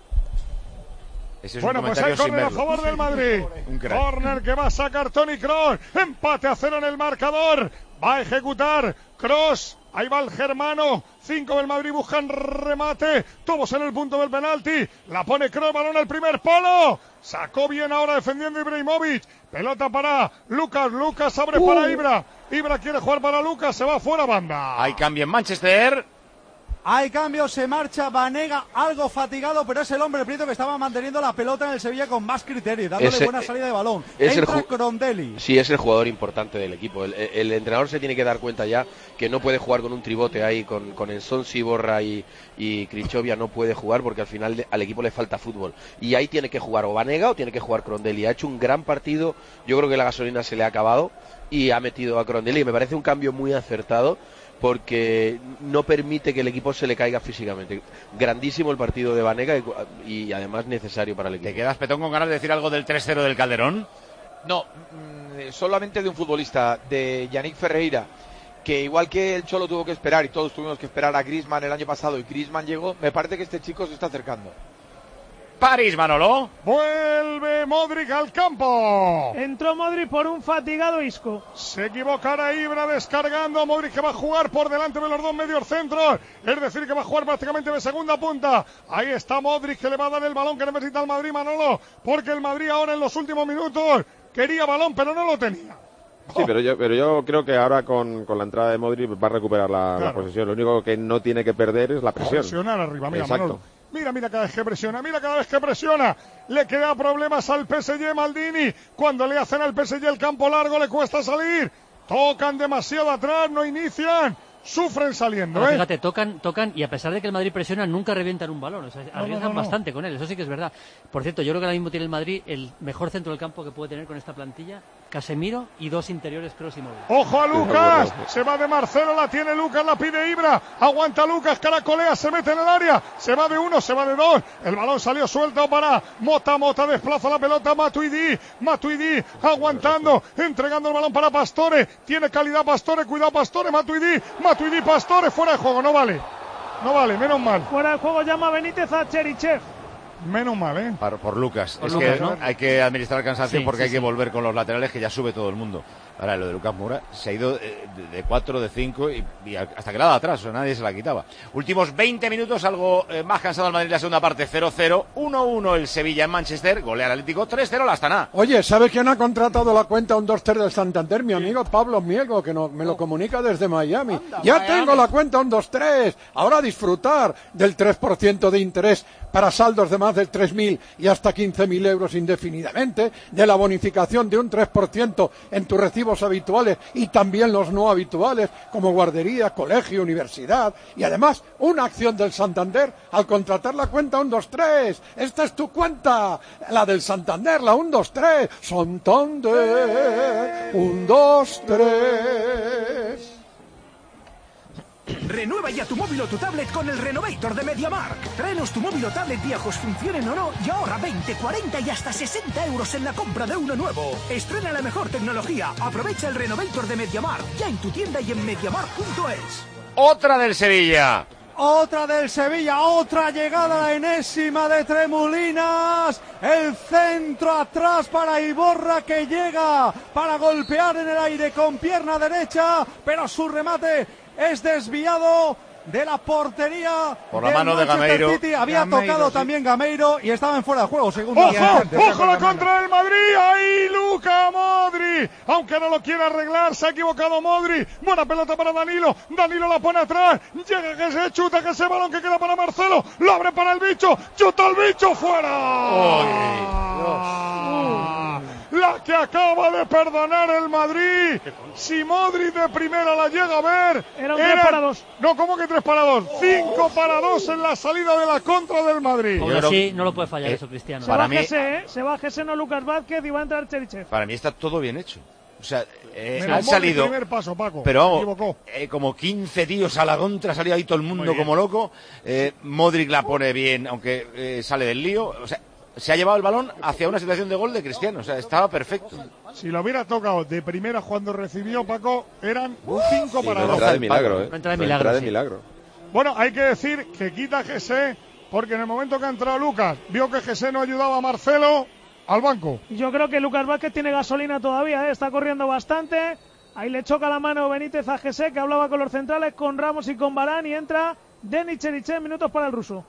Bueno, pues hay córner a favor del Madrid. Córner que va a sacar Toni Kroos. Empate a 0 en el marcador. Va a ejecutar Kroos. Ahí va el germano. 5 del Madrid buscan remate. Todos en el punto del penalti. La pone Kroos, balón al primer palo. Sacó bien ahora defendiendo Ibrahimovic. Pelota para Lucas. Lucas abre para Ibra. Ibra quiere jugar para Lucas. Se va fuera banda. Hay cambio en Manchester. Hay cambio, se marcha Banega, algo fatigado, pero es el hombre prieto que estaba manteniendo la pelota en el Sevilla con más criterio, dándole buena salida de balón. Entra Crondelli. Sí, es el jugador importante del equipo. El entrenador se tiene que dar cuenta ya que no puede jugar con un tribote ahí, con Ensonsi, Borra y Krichovia no puede jugar porque al final al equipo le falta fútbol. Y ahí tiene que jugar o Banega o tiene que jugar Crondelli. Ha hecho un gran partido, yo creo que la gasolina se le ha acabado y ha metido a Crondelli. Me parece un cambio muy acertado, porque no permite que el equipo se le caiga físicamente. Grandísimo el partido de Banega y además necesario para el equipo. ¿Te quedas, Petón, con ganas de decir algo del 3-0 del Calderón? No, solamente de un futbolista, de Yannick Ferreira, que igual que el Cholo tuvo que esperar y todos tuvimos que esperar a Griezmann el año pasado y Griezmann llegó, me parece que este chico se está acercando. París, Manolo. Vuelve Modric al campo. Entró Modric por un fatigado Isco. Se equivocará Ibra descargando. Modric que va a jugar por delante de los dos medios centros. Es decir, que va a jugar prácticamente de segunda punta. Ahí está Modric que le va a dar el balón que necesita el Madrid, Manolo. Porque el Madrid ahora en los últimos minutos quería balón, pero no lo tenía. Sí, pero yo creo que ahora con la entrada de Modric va a recuperar la posesión. Lo único que no tiene que perder es la presión. Presionar arriba, mira, exacto. Manolo. Mira cada vez que presiona, le queda problemas al PSG Maldini, cuando le hacen al PSG el campo largo le cuesta salir, tocan demasiado atrás, no inician, sufren saliendo. No, fíjate, tocan y a pesar de que el Madrid presiona, nunca revientan un balón, o sea, arriesgan bastante con él, eso sí que es verdad. Por cierto, yo creo que ahora mismo tiene el Madrid el mejor centro del campo que puede tener con esta plantilla, Casemiro y dos interiores, Kroos y Modric. ¡Ojo a Lucas! Se va de Marcelo, la tiene Lucas, la pide Ibra, aguanta Lucas, caracolea, se mete en el área, se va de uno, se va de dos, el balón salió suelto para Mota desplaza la pelota, Matuidi aguantando, entregando el balón para Pastore, tiene calidad Pastore, cuidado Pastore, Matuidi, Pastore, fuera de juego, no vale, menos mal. Fuera de juego llama Benítez a Cherichev. Menos mal, Por Lucas. Por es Lucas, que ¿no? hay que administrar el cansancio porque hay que volver con los laterales, que ya sube todo el mundo. Ahora, lo de Lucas Moura se ha ido de 4, de 5 y hasta que nada atrás, o sea, nadie se la quitaba. Últimos 20 minutos, algo más cansado el Madrid en la segunda parte, 0-0, 1-1 el Sevilla en Manchester, golea el Atlético, 3-0 la Astana. Oye, ¿sabes quién ha contratado la cuenta 1-2-3 del Santander? Mi amigo Pablo Miego, que me lo comunica desde Miami. Ya tengo la cuenta 1-2-3. Ahora a disfrutar del 3% de interés para saldos de más de 3.000 y hasta 15.000 euros indefinidamente, de la bonificación de un 3% en tus recibos habituales y también los no habituales, como guardería, colegio, universidad, y además una acción del Santander al contratar la cuenta 1-2-3. Esta es tu cuenta, la del Santander, la 1-2-3. Santander, 1-2-3. Renueva ya tu móvil o tu tablet con el Renovator de MediaMarkt. Tráenos tu móvil o tablet viejos, funcionen o no, y ahorra 20, 40 y hasta 60 euros en la compra de uno nuevo. Estrena la mejor tecnología. Aprovecha el Renovator de MediaMarkt ya en tu tienda y en MediaMarkt.es. Otra del Sevilla. Otra del Sevilla, otra llegada, la enésima de Tremolinas. El centro atrás para Iborra, que llega para golpear en el aire con pierna derecha, pero su remate es desviado de la portería por la mano de Gameiro. City. Había tocado también Gameiro y estaba en fuera de juego, según ¡Ojo la contra del Madrid! ¡Ahí Luka Modric! Aunque no lo quiere arreglar, se ha equivocado Modric. Buena pelota para Danilo la pone atrás, llega que se chuta, que ese balón que queda para Marcelo, lo abre para el bicho, chuta el bicho, fuera. La que acaba de perdonar el Madrid. Si Modric de primera la llega a ver, era un 3-2. No, ¿cómo que 3-2? 5-2 en la salida de la contra del Madrid. Aún así, no lo puede fallar eso, Cristiano. Se va Gese, no Lucas Vázquez y va a entrar Cherichev. Para mí está todo bien hecho. O sea, han salido. Primer paso, Paco. Pero como 15 tíos a la contra, ha salido ahí todo el mundo como loco. Modric la pone bien, aunque sale del lío. O sea, se ha llevado el balón hacia una situación de gol de Cristiano. O sea, estaba perfecto. Si lo hubiera tocado de primera cuando recibió, Paco, eran 5-2. Entrada de milagro, Entrada de milagro. Bueno, hay que decir que quita Gese, porque en el momento que ha entrado Lucas, vio que Gese no ayudaba a Marcelo. Al banco. Yo creo que Lucas Vázquez tiene gasolina todavía, está corriendo bastante. Ahí le choca la mano Benítez a Gese, que hablaba con los centrales, con Ramos y con Varane, y entra Denis Cherichev, minutos para el ruso.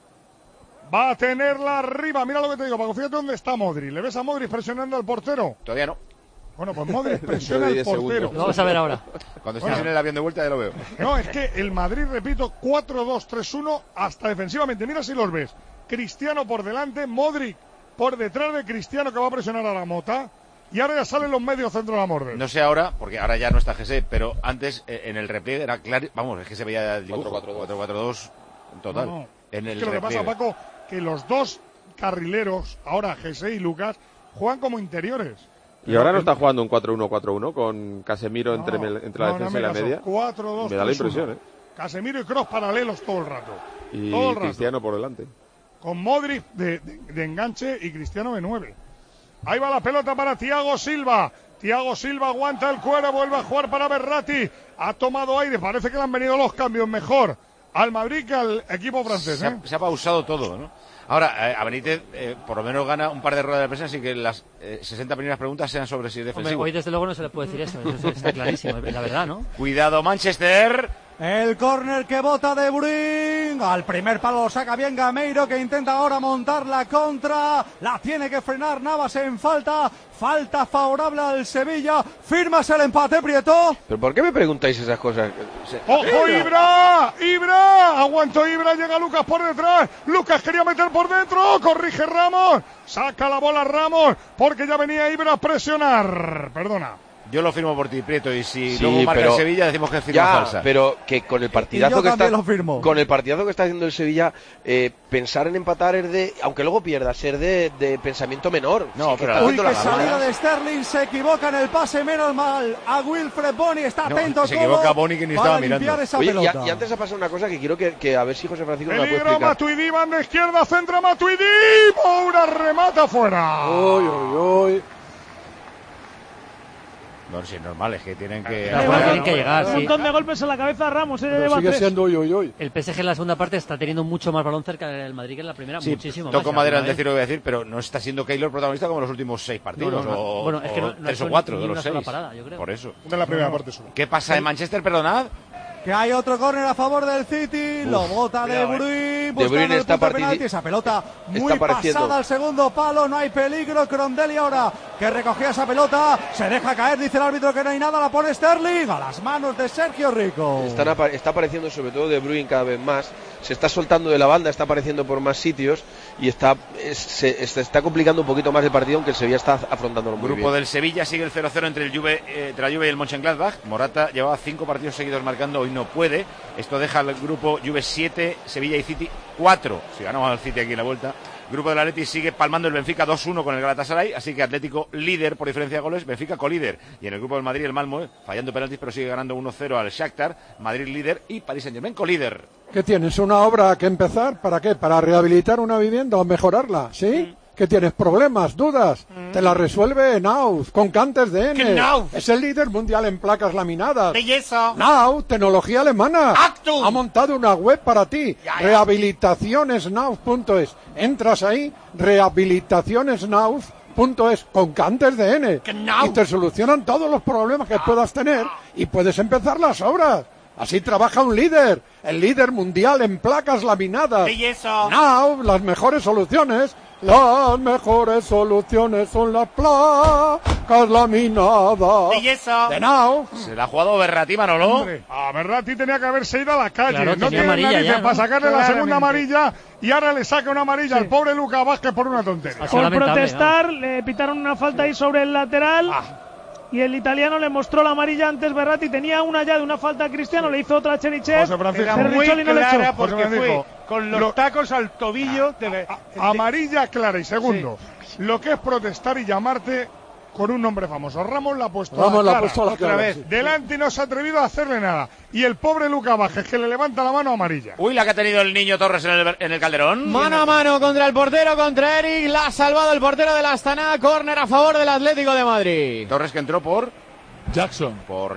Va a tenerla arriba, mira lo que te digo, Paco, fíjate dónde está Modric. ¿Le ves a Modric presionando al portero? Todavía no. Bueno, pues Modric presiona al portero. Lo vamos a ver ahora. Cuando estés en el avión de vuelta ya lo veo. No, es que el Madrid, repito, 4-2-3-1 hasta defensivamente. Mira si los ves. Cristiano por delante, Modric por detrás de Cristiano, que va a presionar a la Mota, y ahora ya salen los medios centro de la Morde. No sé ahora, porque ahora ya no está Gese, pero antes en el repliegue era claro, vamos, es que se veía el dibujo, 4-4-2 en total. No. En el es que lo que pasa, Paco, que los dos carrileros, ahora Gese y Lucas, juegan como interiores. Y ahora no está jugando un 4-1-4-1 con Casemiro entre la defensa y la media. 4-2-3-1. Me da la impresión, Casemiro y Kroos paralelos todo el rato. Y todo el rato. Cristiano por delante. Con Modric de enganche y Cristiano de 9. Ahí va la pelota para Thiago Silva. Thiago Silva aguanta el cuero, vuelve a jugar para Berratti. Ha tomado aire, parece que le han venido los cambios mejor al Madrid que al equipo francés. Se ha pausado todo, ¿no? Ahora, a Benítez por lo menos gana un par de ruedas de prensa, así que las 60 primeras preguntas sean sobre si es defensivo. Hombre, hoy desde luego no se le puede decir eso está clarísimo, la verdad, ¿no? Cuidado, Manchester. El córner que bota De Bruyne. Al primer palo lo saca bien Gameiro, que intenta ahora montar la contra. La tiene que frenar Navas en falta. Falta favorable al Sevilla. Firmas el empate, Prieto. ¿Pero por qué me preguntáis esas cosas? ¡Ojo, Ibra! ¡Ibra! Aguantó Ibra, llega Lucas por detrás. Lucas quería meter por dentro. Corrige Ramos. Saca la bola Ramos, porque ya venía Ibra a presionar. Perdona. Yo lo firmo por ti, Prieto, y si luego marca el Sevilla decimos que es firma falsa. Pero que con el partidazo que está haciendo el Sevilla, pensar en empatar es de, aunque luego pierda, ser de pensamiento menor. No, pero que salida de Sterling, se equivoca en el pase, menos mal a Wilfred Boni, está atento. Se equivoca Boni, que ni estaba mirando. Oye, y antes ha pasado una cosa que quiero que a ver si José Francisco me la puede explicar. Matuidi, banda izquierda, centra Matuidi, Moura remata fuera. Uy, uy, uy. No, si es normal, es que tienen que... Tienen que llegar, un montón de golpes en la cabeza a Ramos. Sigue siendo uy. El PSG en la segunda parte está teniendo mucho más balón cerca del Madrid que en la primera, muchísimo toco más. madera al decir lo que voy a decir, pero no está siendo Keylor protagonista como los últimos 6 partidos, bueno, es que no 3 o 4 de los 6. Parada, yo creo. Por eso. Una en la primera parte solo. ¿Qué pasa en Manchester, perdonad? Que hay otro córner a favor del City, lo bota De Bruyne, De Bruyne está penalti, esa pelota muy pasada al segundo palo, no hay peligro. Crondelli ahora que recogía esa pelota, se deja caer, dice el árbitro que no hay nada, la pone Sterling a las manos de Sergio Rico. Está apareciendo sobre todo De Bruyne cada vez más, se está soltando de la banda, está apareciendo por más sitios y se está complicando un poquito más el partido, aunque el Sevilla está afrontándolo muy bien. Grupo del Sevilla sigue el 0-0 entre la Juve y el Mönchengladbach. Morata llevaba 5 partidos seguidos marcando, hoy no puede. Esto deja al grupo Juve 7, Sevilla y City 4. Si ganamos al City aquí en la vuelta. Grupo del Atleti sigue palmando el Benfica 2-1 con el Galatasaray, así que Atlético líder por diferencia de goles, Benfica colíder. Y en el grupo del Madrid el Malmo fallando penaltis, pero sigue ganando 1-0 al Shakhtar, Madrid líder y Paris Saint-Germain colíder. ¿Qué tienes? ¿Una obra que empezar? ¿Para qué? ¿Para rehabilitar una vivienda o mejorarla? ¿Sí? ¿Que tienes problemas, dudas? Te la resuelve Nauf, con Cantes de N. Es el líder mundial en placas laminadas. ¡Belleza! Nauf, tecnología alemana. ¡Actum! Ha montado una web para ti. Rehabilitacionesnauf.es. Entras ahí, rehabilitacionesnauf.es, con Cantes de N. Y te solucionan todos los problemas que puedas tener y puedes empezar las obras. Así trabaja un líder, el líder mundial en placas laminadas. ¡Belleza! Nauf, las mejores soluciones. Las mejores soluciones son las placas sacas la minada. Belleza. De now. Se la ha jugado Berratti, Manolo. Hombre, a Berratti tenía que haberse ido a la calle. Claro, no tenía tiene amarilla narices ya, ¿no? para sacarle la segunda Claramente. amarilla y ahora le saca una amarilla Sí. al pobre Lucas Vázquez por una tontería. Ha sido Por lamentable, protestar, le pitaron una falta ahí sobre el lateral. Y el italiano le mostró la amarilla antes Berratti. Tenía una ya de una falta a Cristiano, le hizo otra a Cherichev. José Francisco. Era pero muy Riccioli no le clara echó. porque José fue Francisco, con los lo- tacos al tobillo. Amarilla clara. Y segundo, lo que es protestar y llamarte con un nombre famoso. Ramos la ha puesto Ramos la ha clara. puesto a la Otra clara, vez. sí. Delante y no se ha atrevido a hacerle nada. Y el pobre Lucas Vázquez que le levanta la mano amarilla. Uy, la que ha tenido el niño Torres en el Calderón. Mano a mano contra el portero, contra Eric. La ha salvado el portero del Astana. Córner a favor del Atlético de Madrid. Torres que entró por Jackson.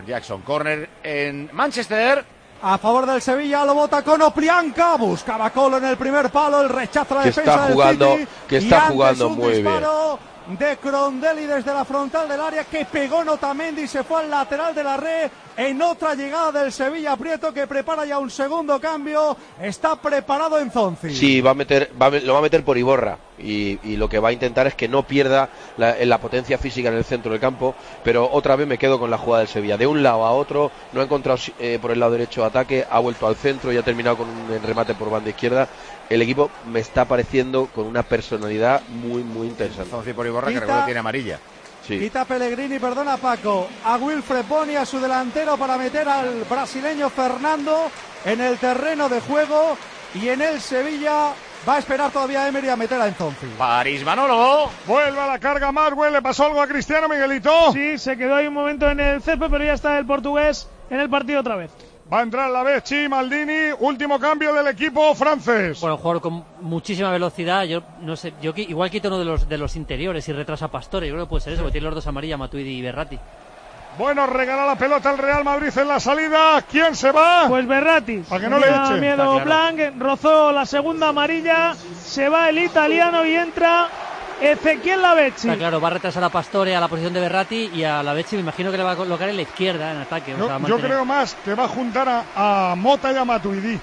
Córner en Manchester. A favor del Sevilla, lo bota Konoplyanka, buscaba Colo en el primer palo, el rechazo a la Que defensa está del jugando- City, que y está antes jugando un muy bien. disparo de Crondelli desde la frontal del área que pegó Notamendi y se fue al lateral de la red en otra llegada del Sevilla. Prieto que prepara ya un segundo cambio, está preparado en Zonzi. Sí, lo va a meter por Iborra y lo que va a intentar es que no pierda la potencia física en el centro del campo, pero otra vez me quedo con la jugada del Sevilla. De un lado a otro, no ha encontrado por el lado derecho ataque, ha vuelto al centro y ha terminado con un remate por banda izquierda. El equipo me está pareciendo con una personalidad muy, muy interesante. Zonzi por Iborra, que Quita- recuerdo tiene amarilla. Sí. Quita Pellegrini, perdona Paco, a Wilfred Boni, a su delantero para meter al brasileño Fernando en el terreno de juego y en el Sevilla va a esperar todavía Emery a meter a Enzonzi. París, Manolo. Vuelve a la carga Maswell. ¿Le pasó algo a Cristiano, Miguelito? Sí, se quedó ahí un momento en el césped, pero ya está el portugués en el partido otra vez. Va a entrar la Becci, Maldini. Último cambio del equipo francés. Bueno, un jugador con muchísima velocidad. Yo no sé, igual quito uno de los interiores y retrasa a Pastore. Yo creo que puede ser eso, porque tiene los dos amarillas, Matuidi y Berratti. Bueno, regala la pelota al Real Madrid en la salida. ¿Quién se va? Pues Berratti. Para que no le Tenía echen. miedo Está claro. Blanc, rozó la segunda amarilla. Se va el italiano y entra Ezequiel Lavezzi. Está claro, va a retrasar a Pastore a la posición de Berratti y a Lavezzi me imagino que le va a colocar en la izquierda en ataque. O sea, va a Yo mantener. creo más que va a juntar a Mota y a Matuidi.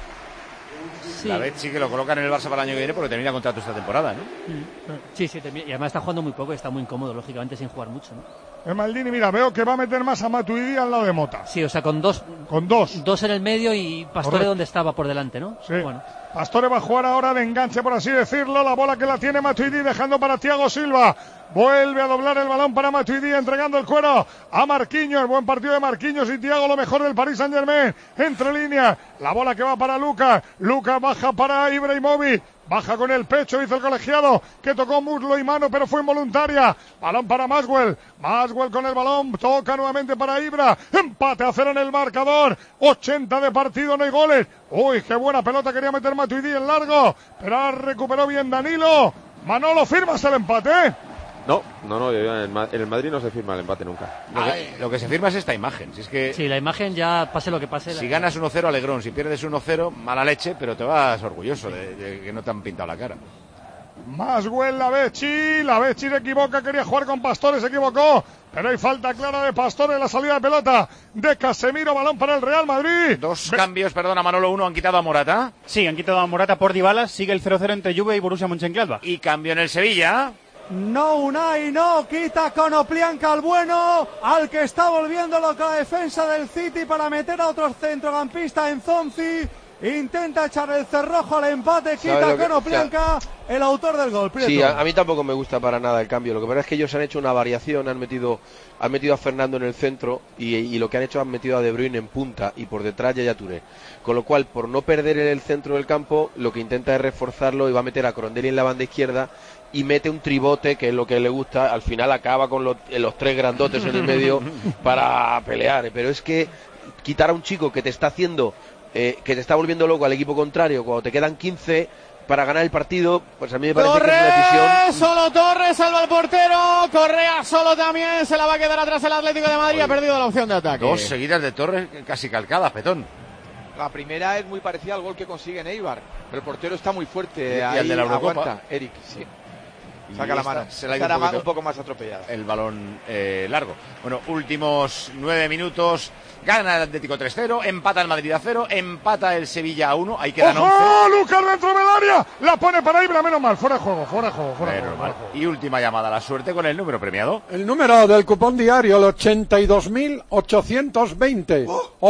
La vez sí que lo colocan en el Barça para el año que viene porque termina contrato esta temporada, ¿no? Sí, y además está jugando muy poco y está muy incómodo, lógicamente, sin jugar mucho, ¿no? Maldini, mira, veo que va a meter más a Matuidi al lado de Mota. Sí, o sea, con dos. Con dos. Dos en el medio y Pastore Correcto. donde estaba por delante, ¿no? Sí. Bueno. Pastore va a jugar ahora de enganche, por así decirlo. La bola que la tiene Matuidi dejando para Thiago Silva. Vuelve a doblar el balón para Matuidi, entregando el cuero a Marquinhos. Buen partido de Marquinhos y Thiago, lo mejor del Paris Saint-Germain. Entre líneas, la bola que va para Lucas. Lucas baja para Ibrahimovic. Baja con el pecho, hizo el colegiado, que tocó muslo y mano, pero fue involuntaria. Balón para Maswell. Maswell con el balón, toca nuevamente para Ibra. Empate a 0 en el marcador. 80 de partido, no hay goles. Uy, qué buena pelota quería meter Matuidi en largo, pero ahora recuperó bien Danilo. Manolo, ¿firmas el empate? No, en el Madrid no se firma el empate nunca. Lo que se firma es esta imagen. Si es que Sí, la imagen ya, pase lo que pase. si ganas 1-0, alegrón. Si pierdes 1-0, mala leche, pero te vas orgulloso de que no te han pintado la cara. Maswell, Lavezzi se equivoca, quería jugar con Pastore, se equivocó, pero hay falta clara de Pastore en la salida de pelota de Casemiro, balón para el Real Madrid. Dos cambios, perdona Manolo, uno han quitado a Morata. Sí, han quitado a Morata por Dybala, sigue el 0-0 entre Juve y Borussia Mönchengladbach. Y cambio en el Sevilla. No, Unai, no, quita Konoplyanka al bueno, al que está volviendo loca la defensa del City para meter a otro centrocampista en Zonzi. Intenta echar el cerrojo al empate, quita Konoplyanka, el autor del gol. Prieto. Sí, a mí tampoco me gusta para nada el cambio. Lo que pasa es que ellos han hecho una variación, han metido a Fernando en el centro y lo que han hecho han metido a De Bruyne en punta y por detrás Yaya Touré. Con lo cual, por no perder en el centro del campo, lo que intenta es reforzarlo y va a meter a Crondelli en la banda izquierda y mete un tribote, que es lo que le gusta. Al final acaba con los tres grandotes en el medio para pelear. Pero es que quitar a un chico que te está haciendo, que te está volviendo loco al equipo contrario cuando te quedan 15 para ganar el partido, pues a mí me parece que es una decisión. Solo Torres, salva al portero. Correa solo también. Se la va a quedar atrás el Atlético de Madrid. Ha perdido la opción de ataque. Dos seguidas de Torres casi calcadas, Petón. La primera es muy parecida al gol que consigue Neibar. Pero el portero está muy fuerte. Y ahí al de la Eurocopa. aguanta, Eric, sí. Y Saca la esta mano. se la ha Esta ido era un poco más atropellada. el balón largo. Bueno, últimos 9 minutos gana el Atlético 3-0, empata el Madrid a 0, empata el Sevilla a 1, ahí quedan ¡Ojo! 11. Lucas dentro del área, la pone para Ibra, menos mal, fuera de juego. Y última llamada a la suerte con el número premiado. El número del cupón diario, el 82.820,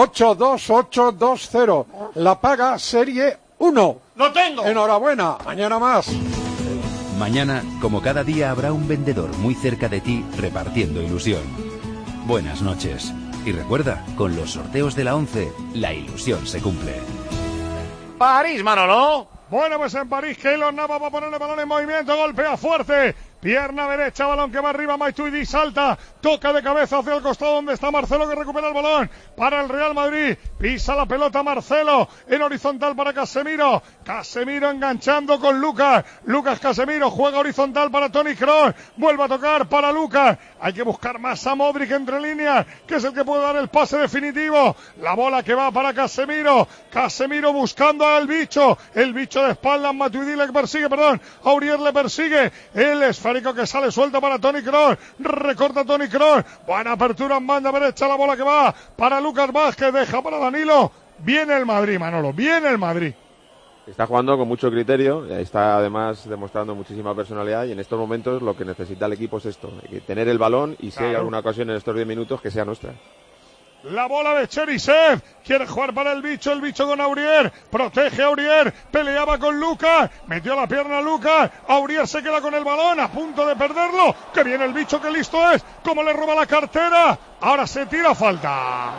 82820, la paga serie 1. ¡Lo tengo! Enhorabuena, mañana más. Mañana, como cada día, habrá un vendedor muy cerca de ti repartiendo ilusión. Buenas noches. Y recuerda, con los sorteos de la 11, la ilusión se cumple. París, Manolo. Bueno, pues en París, Keylor Navas va a poner el balón en movimiento, golpea fuerte. Pierna derecha, balón que va arriba, Matuidi salta, toca de cabeza hacia el costado donde está Marcelo que recupera el balón para el Real Madrid, pisa la pelota Marcelo en horizontal para Casemiro, Casemiro enganchando con Lucas Casemiro juega horizontal para Toni Kroos, vuelve a tocar para Lucas, hay que buscar más a Modric entre líneas, que es el que puede dar el pase definitivo, la bola que va para Casemiro buscando al bicho, el bicho de espaldas, Matuidi le persigue, Aurier le persigue, el esférico que sale suelto para Toni Kroos, recorta Toni Kroos, buena apertura en banda derecha, la bola que va para Lucas Vázquez, deja para Danilo, viene el Madrid, Manolo, viene el Madrid. Está jugando con mucho criterio, está además demostrando muchísima personalidad y en estos momentos lo que necesita el equipo es esto, tener el balón y si hay alguna ocasión en estos 10 minutos que sea nuestra. La bola de Cherisev, quiere jugar para el bicho con Aurier, protege a Aurier, peleaba con Lucas, metió la pierna a Lucas, Aurier se queda con el balón, a punto de perderlo, que viene el bicho, que listo es, como le roba la cartera, ahora se tira falta.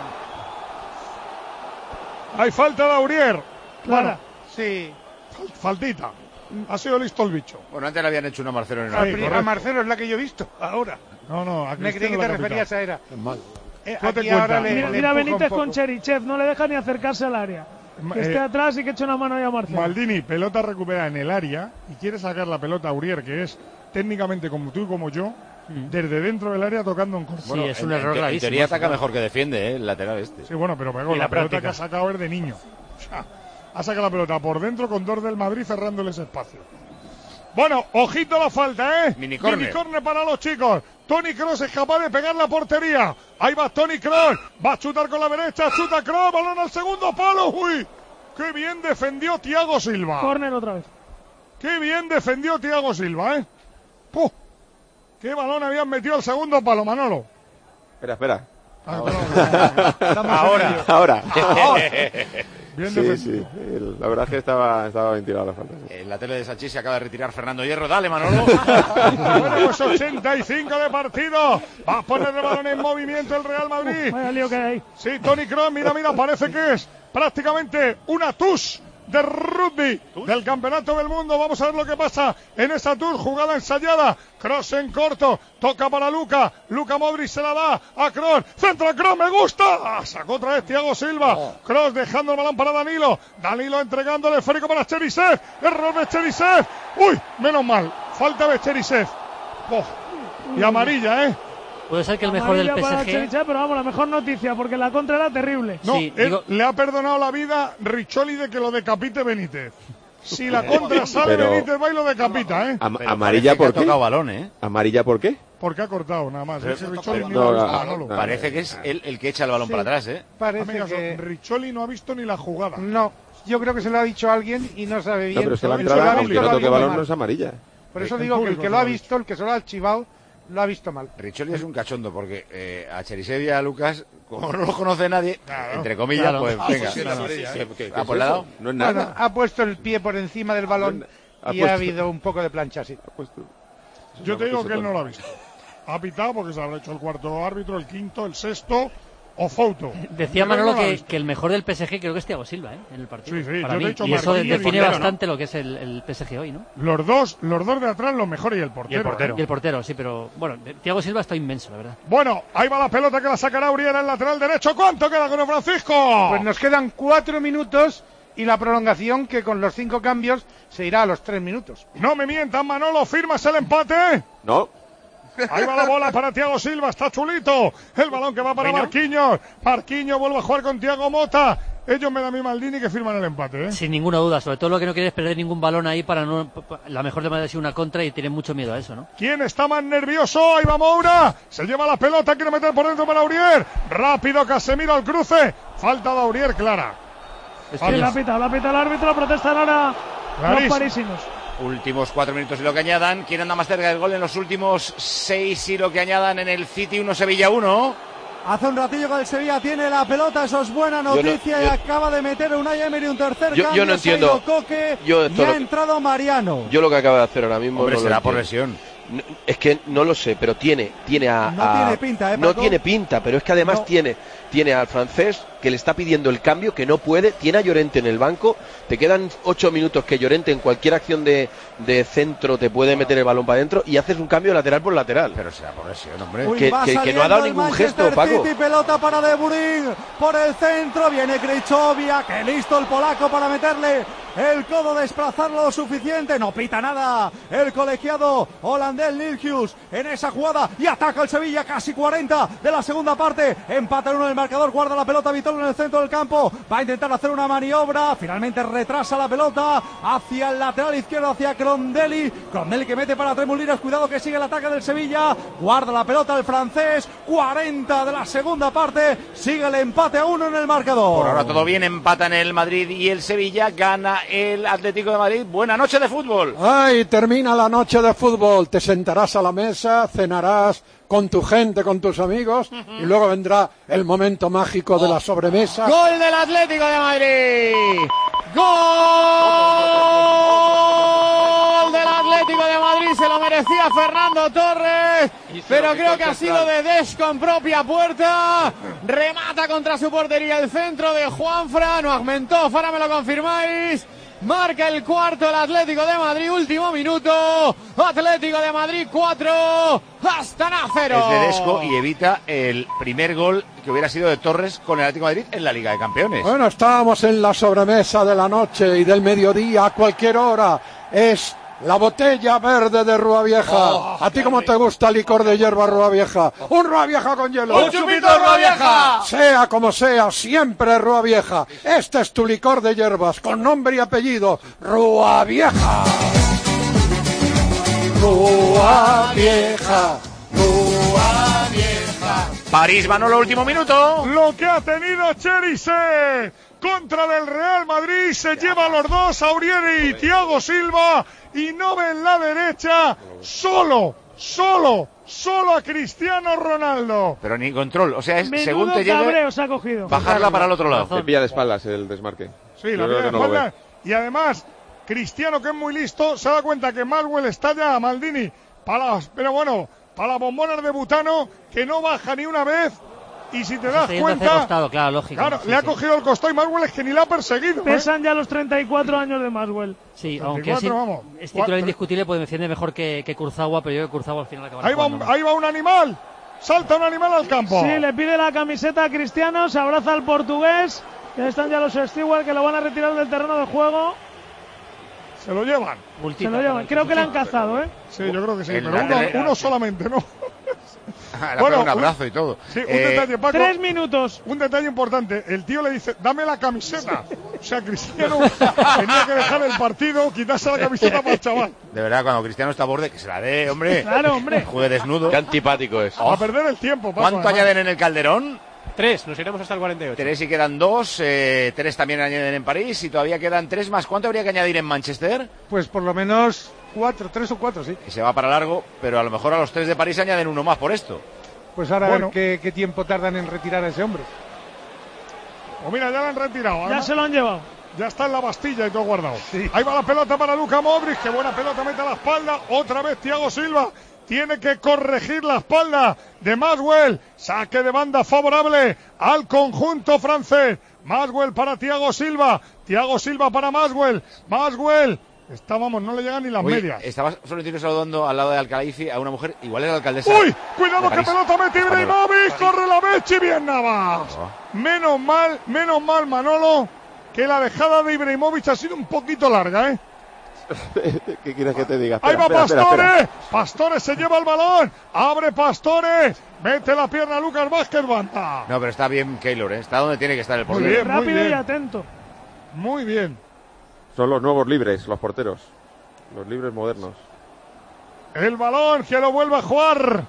Hay falta de Aurier. Clara, sí. Faltita. Ha sido listo el bicho. Bueno, antes le habían hecho una a Marcelo en el a Marcelo es la que yo he visto, ahora. No, a me creí que te referías a ella. Mira Benítez con Cherichev, no le deja ni acercarse al área. Que esté atrás y que eche una mano ahí a Marcelo. Maldini, pelota recuperada en el área y quiere sacar la pelota a Aurier, que es técnicamente como tú y como yo, desde dentro del área tocando en corto. Sí, es un error gravísimo. En teoría ataca mejor que defiende, el lateral este. Sí, bueno, pero la pelota que ha sacado es de niño. O sea, ha sacado la pelota por dentro con dos del Madrid cerrándoles espacio. Bueno, ojito la falta, Minicorner para los chicos. Toni Kroos es capaz de pegar la portería. Ahí va Toni Kroos. Va a chutar con la derecha. Chuta Kroos. Balón al segundo palo. ¡Uy! ¡Qué bien defendió Thiago Silva! Córner otra vez. ¡Qué bien defendió Thiago Silva, ¡Puh! ¡Qué balón habían metido al segundo palo, Manolo! Espera. Ahora. Bien sí. La verdad es que estaba bien tirado la falta. En la tele de Sanchís se acaba de retirar Fernando Hierro. Dale, Manolo. Bueno, pues 85 de partido. Va a poner el balón en movimiento el Real Madrid. Vaya lío que hay. Sí, Toni Kroos, mira, parece que es prácticamente una touche de rugby del Campeonato del Mundo. Vamos a ver lo que pasa en esa tour, jugada ensayada. Kroos en corto, toca para Luka Modric se la da a Kroos, centro Kroos, me gusta, sacó otra vez Thiago Silva. Kroos dejando el balón para Danilo entregando el esférico para Cherisev, error de Cherisev, uy, menos mal, falta de Cherisev, y amarilla, Puede ser que el mejor del PSG. Cherisev, pero vamos, la mejor noticia, porque la contra era terrible. No, sí, le ha perdonado la vida Richoli de que lo decapite Benítez. Si la contra sale, Benítez va y lo decapita, Amarilla por qué. Balón, ¿Amarilla por qué? Porque ha cortado, nada más. Parece que es el que echa el balón para atrás, Parece que Richoli no ha visto ni la jugada. No, yo creo que se lo ha dicho alguien y no sabe bien. No, pero es que la entrada, aunque no toque balón, no es amarilla. Por eso digo que el que lo ha visto, el que se lo ha archivado, lo ha visto mal. Richoli es un cachondo porque a Cherisev y a Lucas, como no los conoce nadie, entre comillas, pues venga. ¿Por lado? No es nada. Bueno, ha puesto el pie por encima del balón y ha habido un poco de plancha así. Yo te digo que él no lo ha visto. Ha pitado porque se habrá hecho el cuarto árbitro, el quinto, el sexto o foto. Decía Manolo que el mejor del PSG creo que es Thiago Silva, en el partido. Sí, para mí. Y eso define bastante lo que es el PSG hoy, ¿no? Los dos de atrás, lo mejor, y el portero. Y el portero, sí, pero bueno, Thiago Silva está inmenso, la verdad. Bueno, ahí va la pelota que la sacará Aurier en el lateral derecho. ¿Cuánto queda con Francisco? Pues nos quedan 4 minutos y la prolongación, que con los 5 cambios se irá a los 3 minutos. No me mientan, Manolo, ¿firmas el empate? No. Ahí va la bola para Thiago Silva, está chulito. El balón que va para Marquinhos. Marquinhos vuelve a jugar con Thiago Motta. ellos me da a mí Maldini que firman el empate, ¿eh? Sin ninguna duda, sobre todo lo que no quiere es perder ningún balón ahí para no... La mejor de manera es una contra y tienen mucho miedo a eso, ¿no? ¿Quién está más nervioso? Ahí va Moura, se lleva la pelota, quiere meter por dentro para Aurier. Rápido Casemiro al cruce, falta de Aurier clara. La pita el árbitro, protestan ahora los parisinos. Últimos 4 minutos y lo que añadan. ¿Quién anda más cerca del gol en los últimos 6 y lo que añadan en el City 1 Sevilla 1? Hace un ratillo que el Sevilla tiene la pelota, eso es buena noticia, y acaba de meter Unai Emery un tercer cambio. Yo no entiendo. Coque, y ha entrado Mariano. Yo lo que acaba de hacer ahora mismo. Hombre, no será por lesión. Es que no lo sé, pero tiene no tiene pinta, no tiene pinta, pero es que además tiene al francés que le está pidiendo el cambio, que no puede, tiene a Llorente en el banco, te quedan 8 minutos que Llorente en cualquier acción de centro te puede meter el balón para adentro y haces un cambio lateral por lateral. Pero será por lesión, hombre. Que no ha dado ningún gesto, Paco. City, pelota para De Bruyne por el centro, viene Krychowiak, que listo el polaco para meterle el codo, desplazarlo lo suficiente, no pita nada el colegiado holandés Nilhuis en esa jugada y ataca el Sevilla, casi 40 de la segunda parte, empata el 1 del marcador, guarda la pelota Vitolo en el centro del campo, va a intentar hacer una maniobra, finalmente retrasa la pelota hacia el lateral izquierdo, hacia Crondelli que mete para Tremolinas, cuidado que sigue el ataque del Sevilla, guarda la pelota el francés, 40 de la segunda parte, sigue el empate a 1 en el marcador. Por ahora todo bien, empatan el Madrid y el Sevilla, gana el Atlético de Madrid. Buena noche de fútbol. Ay, termina la noche de fútbol, te sentarás a la mesa, cenarás con tu gente, con tus amigos, y luego vendrá el momento mágico de la sobremesa. Gol del Atlético de Madrid. Gol del Atlético de Madrid, se lo merecía Fernando Torres, pero creo que ha sido de Dest con propia puerta. Remata contra su portería el centro de Juanfran, o Agmentov, ahora me lo confirmáis. Marca el cuarto el Atlético de Madrid, último minuto. Atlético de Madrid 4, Astana 0. Es de Desco y evita el primer gol que hubiera sido de Torres con el Atlético de Madrid en la Liga de Campeones. Bueno, estábamos en la sobremesa de la noche y del mediodía a cualquier hora. Es la botella verde de Rúa Vieja. ¿A ti cómo te gusta el licor de hierba Rúa Vieja? Un Rúa Vieja con hielo. ¡Un chupito Rúa Vieja! Sea como sea, siempre Rúa Vieja. Este es tu licor de hierbas, con nombre y apellido. Rúa Vieja. Rúa Vieja. Rúa Vieja. París, Manolo, último minuto. Lo que ha tenido Cherise contra del Real Madrid, se lleva a los dos, Aurier y Thiago Silva, y no ve en la derecha solo a Cristiano Ronaldo. Pero ni control, o sea, es Menudo según te llegue, se ha cogido. bajarla para el otro lado. Le pilla de espaldas el desmarque. Sí, la pilla de espaldas. Y además, Cristiano, que es muy listo, se da cuenta que Maxwell está ya a Maldini para las bombonas de butano, que no baja ni una vez. Y si te das cuenta, costado, claro, lógico. Claro, le ha cogido el costado y Maxwell es que ni la ha perseguido. Pesan ya los 34 años de Maxwell. Sí, aunque es titular indiscutible, pues defiende mejor que Kurzawa, pero yo creo que Kurzawa al final acaba jugando. Ahí va un animal. Salta un animal al campo. Sí, le pide la camiseta a Cristiano, se abraza al portugués. Ya están ya los Stewart que lo van a retirar del terreno de juego. Se lo llevan. Creo que le han cazado, ¿eh? Sí, yo creo que sí, pero uno solamente, ¿no? Bueno, un abrazo y todo. Sí, un detalle, Paco. 3 minutos. Un detalle importante. El tío le dice, dame la camiseta. O sea, Cristiano tenía que dejar el partido, quitarse la camiseta para el chaval. De verdad, cuando Cristiano está a borde, que se la dé, hombre. Claro, hombre. Juegue desnudo. Qué antipático es. A perder el tiempo, Paco. ¿Cuánto añaden en el Calderón? 3, nos iremos hasta el 48. 3 y quedan 2, 3 también añaden en París y todavía quedan 3 más. ¿Cuánto habría que añadir en Manchester? Pues por lo menos 3 o 4, sí. Que se va para largo, pero a lo mejor a los 3 de París añaden uno más por esto. Pues ahora a ver qué tiempo tardan en retirar a ese hombre. Pues mira, ya lo han retirado. Ya se lo han llevado. Ya está en la Bastilla y todo guardado. Sí. Ahí va la pelota para Luka Modric, qué buena pelota mete a la espalda. Otra vez Thiago Silva. Tiene que corregir la espalda de Maxwell. Saque de banda favorable al conjunto francés. Maxwell para Thiago Silva. Thiago Silva para Maxwell. Maxwell. No le llegan ni las medias. Estaba Florentino saludando al lado de Alcalaifi a una mujer, igual era la alcaldesa. ¡Uy! ¡Cuidado que pelota mete Ibrahimovic! ¡Corre la Mechi! ¡Bien Navas! Menos mal, Manolo, que la dejada de Ibrahimovic ha sido un poquito larga, ¿eh? ¿Qué quieres que te diga? Ahí va Pastore. Pastore se lleva el balón. Abre Pastore. Mete la pierna a Lucas Vázquez, banda. No, pero está bien Keylor, ¿eh? Está donde tiene que estar el portero. Muy bien, rápido muy bien. y atento. Muy bien. Son los nuevos libres, los porteros. Los libres modernos. El balón que lo vuelve a jugar.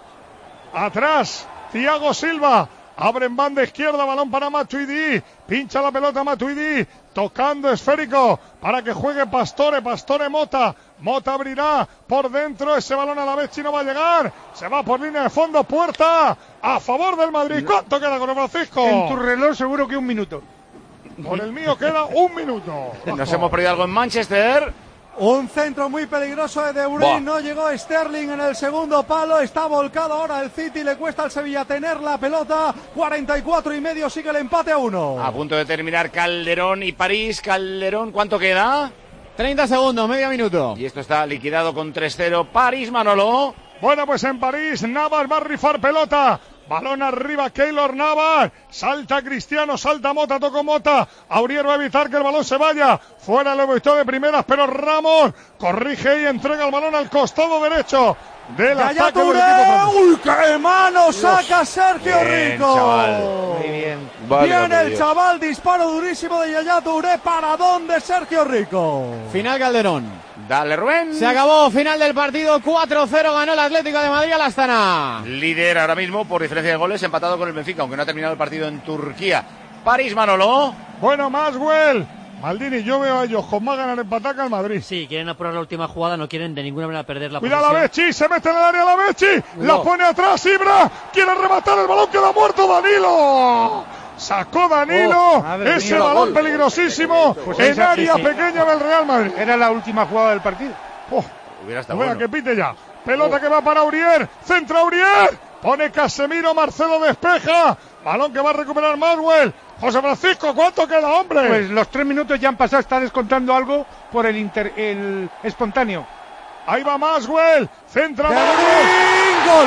Atrás, Thiago Silva. Abre en banda izquierda, balón para Matuidi. Pincha la pelota Matuidi. Tocando esférico para que juegue Pastore. Pastore Mota. Mota abrirá por dentro. Ese balón a la vez no va a llegar. Se va por línea de fondo. Puerta a favor del Madrid. ¿Cuánto queda con Francisco? En tu reloj seguro que 1 minuto. Por el mío queda 1 minuto. Nos hemos perdido algo en Manchester. Un centro muy peligroso de De Bruyne, no llegó Sterling en el segundo palo, está volcado ahora el City, le cuesta al Sevilla tener la pelota, 44 y medio, sigue el empate a 1. A punto de terminar Calderón y París. Calderón, ¿cuánto queda? 30 segundos, medio minuto. Y esto está liquidado con 3-0. París, Manolo. Bueno, pues en París, Navas va a rifar pelota. Balón arriba, Keylor Navas. Salta Cristiano, salta Mota, tocó Mota. Aurier va a evitar que el balón se vaya. Fuera lo evitó de primeras, pero Ramos corrige y entrega el balón al costado derecho del ataque del equipo francés. ¡Uy, qué mano saca Sergio Rico! Chaval. Muy bien. Viene el chaval, disparo durísimo de Yaya Touré. ¿Para dónde Sergio Rico? Final Calderón. Dale, Rubén. Se acabó, final del partido, 4-0 ganó el Atlético de Madrid al Astana. Líder ahora mismo por diferencia de goles, empatado con el Benfica, aunque no ha terminado el partido en Turquía. París, Manolo. Bueno, Maswell. Maldini, yo veo a ellos con más ganas de empatar que al Madrid. Sí, quieren apurar la última jugada, no quieren de ninguna manera perder la Cuidado posesión. la Becchi, se mete en el área la Becchi, la pone atrás Ibra, quiere rematar el balón, queda muerto Danilo. Sacó Danilo, ese mía, balón gol. peligrosísimo Pues en esa, área sí. pequeña del Real Madrid. Era la última jugada del partido. Hubiera estado Venga, bueno. que pite ya. Pelota que va para Aurier, centra Aurier, pone Casemiro, Marcelo despeja, balón que va a recuperar Maswell. José Francisco, ¿cuánto queda, hombre? Pues los 3 minutos ya han pasado, está descontando algo por el espontáneo. Ahí va Maswell, centra De Maswell. Bruyne, gol.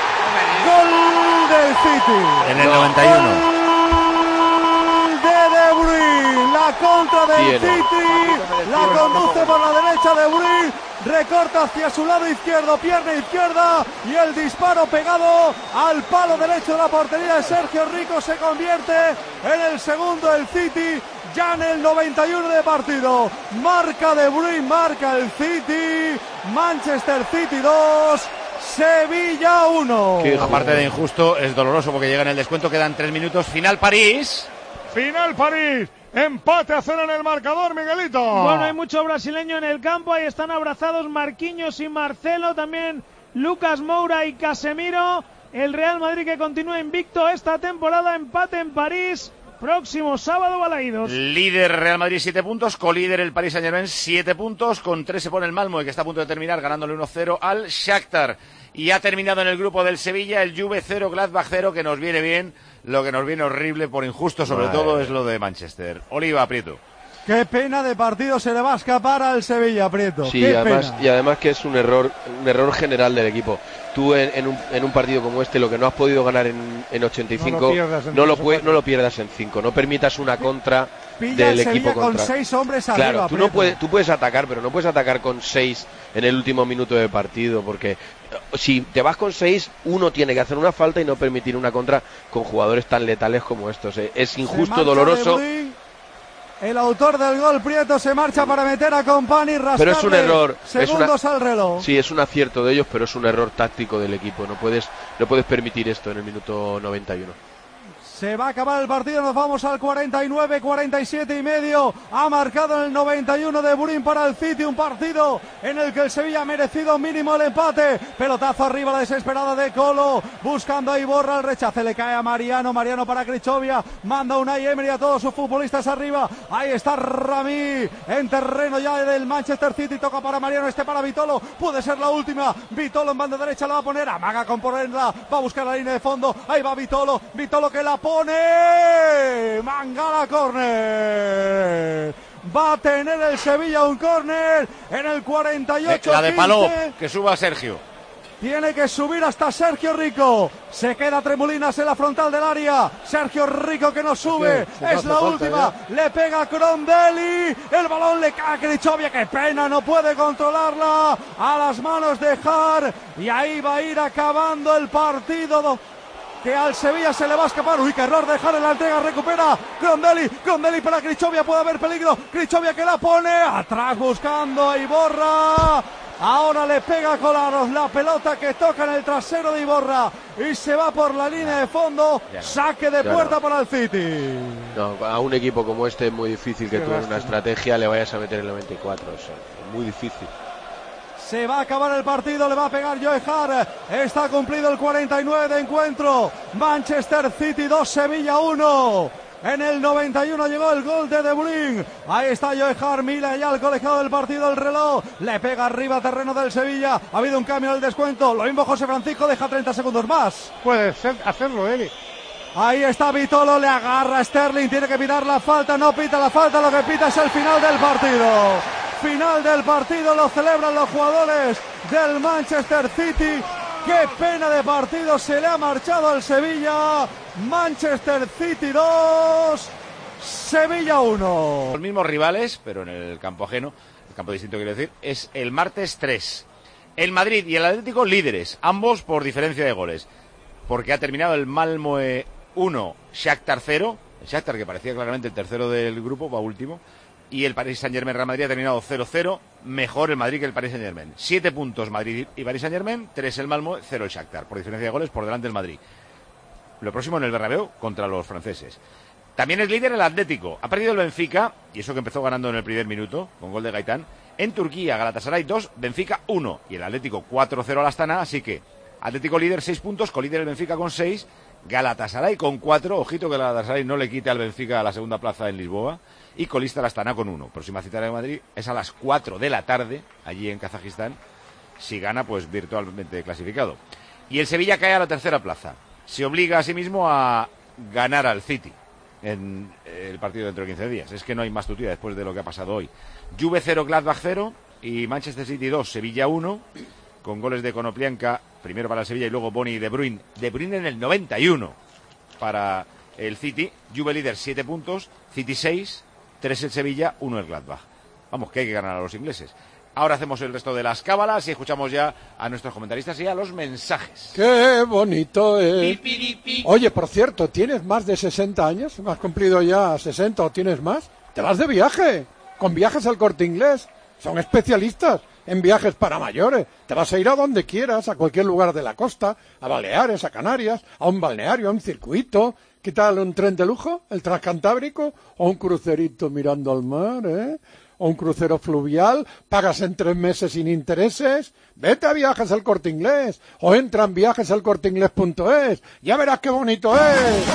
Gol del City. En el 91. De Bruyne, la contra del Tiene. City, la conduce por la derecha De Bruyne, recorta hacia su lado izquierdo, pierna izquierda, y el disparo pegado al palo derecho de la portería de Sergio Rico se convierte en el segundo del City, ya en el 91 de partido. Marca De Bruyne, marca el City, Manchester City 2, Sevilla 1. Aparte de injusto, es doloroso porque llega en el descuento, quedan 3 minutos. Final París. Final París, empate a 0 en el marcador, Miguelito. Bueno, hay mucho brasileño en el campo, ahí están abrazados Marquinhos y Marcelo, también Lucas Moura y Casemiro. El Real Madrid que continúa invicto esta temporada, empate en París, próximo sábado Balaídos. Líder Real Madrid 7 puntos, colíder el Paris Saint-Germain 7 puntos, con 3 se pone el Malmö, que está a punto de terminar ganándole 1-0 al Shakhtar. Y ha terminado en el grupo del Sevilla el Juve 0, Gladbach 0, que nos viene bien. Lo que nos viene horrible, por injusto sobre todo, es lo de Manchester. Oliva, Prieto. Qué pena de partido se le va a escapar al Sevilla, Prieto. Sí, Qué además, pena. y además que es un error general del equipo. Tú en un partido como este, lo que no has podido ganar en 85, no lo pierdas en 5. No permitas una contra Pilla del el equipo Sevilla con contra. 6 hombres Claro, arriba, tú puedes atacar, pero no puedes atacar con 6 en el último minuto de partido, porque si te vas con 6, uno tiene que hacer una falta y no permitir una contra con jugadores tan letales como estos. Es injusto, doloroso. El autor del gol, Prieto, se marcha para meter a Company y rascarle Pero es un error. segundos al reloj. Sí, es un acierto de ellos, pero es un error táctico del equipo. No puedes permitir esto en el minuto 91. Se va a acabar el partido, nos vamos al 49, 47 y medio. Ha marcado en el 91 De Bruyne para el City, un partido en el que el Sevilla ha merecido mínimo el empate. Pelotazo arriba, la desesperada de Colo, buscando ahí Borra el rechace, le cae a Mariano para Krichovia, manda Unai Emery a todos sus futbolistas arriba. Ahí está Rami en terreno ya del Manchester City, toca para Mariano, para Vitolo, puede ser la última. Vitolo en banda derecha la va a poner, amaga con ponerla, va a buscar la línea de fondo, ahí va Vitolo que la pone Mangala, córner. Va a tener el Sevilla un córner en el 48. La de Paló, que suba Sergio. Tiene que subir hasta Sergio Rico. Se queda Tremolinas en la frontal del área. Sergio Rico que no sube. Es la última. Le pega Crondelli. El balón le cae a Krichovia. Qué pena, no puede controlarla. A las manos de Har. Y ahí va a ir acabando el partido. Que al Sevilla se le va a escapar. Uy, qué error de Har en la entrega. Recupera Crondelli para Krichovia. Puede haber peligro. Krichovia que la pone atrás buscando a Iborra. Ahora le pega Kolarov, la pelota que toca en el trasero de Iborra y se va por la línea de fondo. Saque de puerta para el City. No, a un equipo como este es muy difícil que tú en una estrategia le vayas a meter el 94. O sea, es muy difícil. Se va a acabar el partido, le va a pegar Joe Hart. Está cumplido el 49 de encuentro. Manchester City 2, Sevilla 1. En el 91 llegó el gol de De Bruyne. Ahí está Joe Hart, mira ya el colegiado del partido, el reloj. Le pega arriba terreno del Sevilla. Ha habido un cambio en el descuento. Lo mismo José Francisco, deja 30 segundos más. Puede ser hacerlo él. Ahí está Vitolo, le agarra a Sterling, tiene que pitar la falta, no pita la falta, lo que pita es el final del partido. Final del partido, lo celebran los jugadores del Manchester City. Qué pena de partido, se le ha marchado al Sevilla. Manchester City 2, Sevilla 1. Los mismos rivales, pero en el campo ajeno, el campo distinto quiero decir, es el martes 3. El Madrid y el Atlético líderes, ambos por diferencia de goles. Porque ha terminado el Malmö 1, Shakhtar 0. El Shakhtar, que parecía claramente el tercero del grupo, va último. Y el Paris Saint-Germain Real Madrid ha terminado 0-0, mejor el Madrid que el Paris Saint-Germain. 7 puntos Madrid y Paris Saint-Germain, 3 el Malmö, 0 el Shakhtar, por diferencia de goles por delante del Madrid. Lo próximo en el Bernabéu contra los franceses. También es líder el Atlético. Ha perdido el Benfica, y eso que empezó ganando en el primer minuto, con gol de Gaitán. En Turquía, Galatasaray 2, Benfica 1. Y el Atlético 4-0 al Astana, así que Atlético líder 6 puntos, colíder el Benfica con 6, Galatasaray con 4, ojito que Galatasaray no le quite al Benfica la segunda plaza en Lisboa, y colista el Astana con 1. Próxima cita de Madrid es a las 4 de la tarde, allí en Kazajistán. Si gana, pues virtualmente clasificado. Y el Sevilla cae a la tercera plaza. Se obliga a sí mismo a ganar al City en el partido dentro de 15 días. Es que no hay más tutía después de lo que ha pasado hoy. Juve 0, Gladbach 0 y Manchester City 2, Sevilla 1, con goles de Konoplyanka, primero para el Sevilla y luego Boni y De Bruyne. De Bruyne en el 91 para el City. Juve líder 7 puntos, City 6, 3 el Sevilla, 1 el Gladbach. Vamos, que hay que ganar a los ingleses. Ahora hacemos el resto de las cábalas y escuchamos ya a nuestros comentaristas y a los mensajes. ¡Qué bonito es! Oye, por cierto, ¿tienes más de 60 años? ¿Has cumplido ya 60 o tienes más? ¡Te vas de viaje! Con Viajes al Corte Inglés. Son especialistas en viajes para mayores. Te vas a ir a donde quieras, a cualquier lugar de la costa, a Baleares, a Canarias, a un balneario, a un circuito. ¿Qué tal un tren de lujo, el Transcantábrico? O un crucerito mirando al mar, o un crucero fluvial, pagas en 3 meses sin intereses. Vete a Viajes al Corte Inglés o entra en viajesalcorteinglés.es. Ya verás qué bonito es.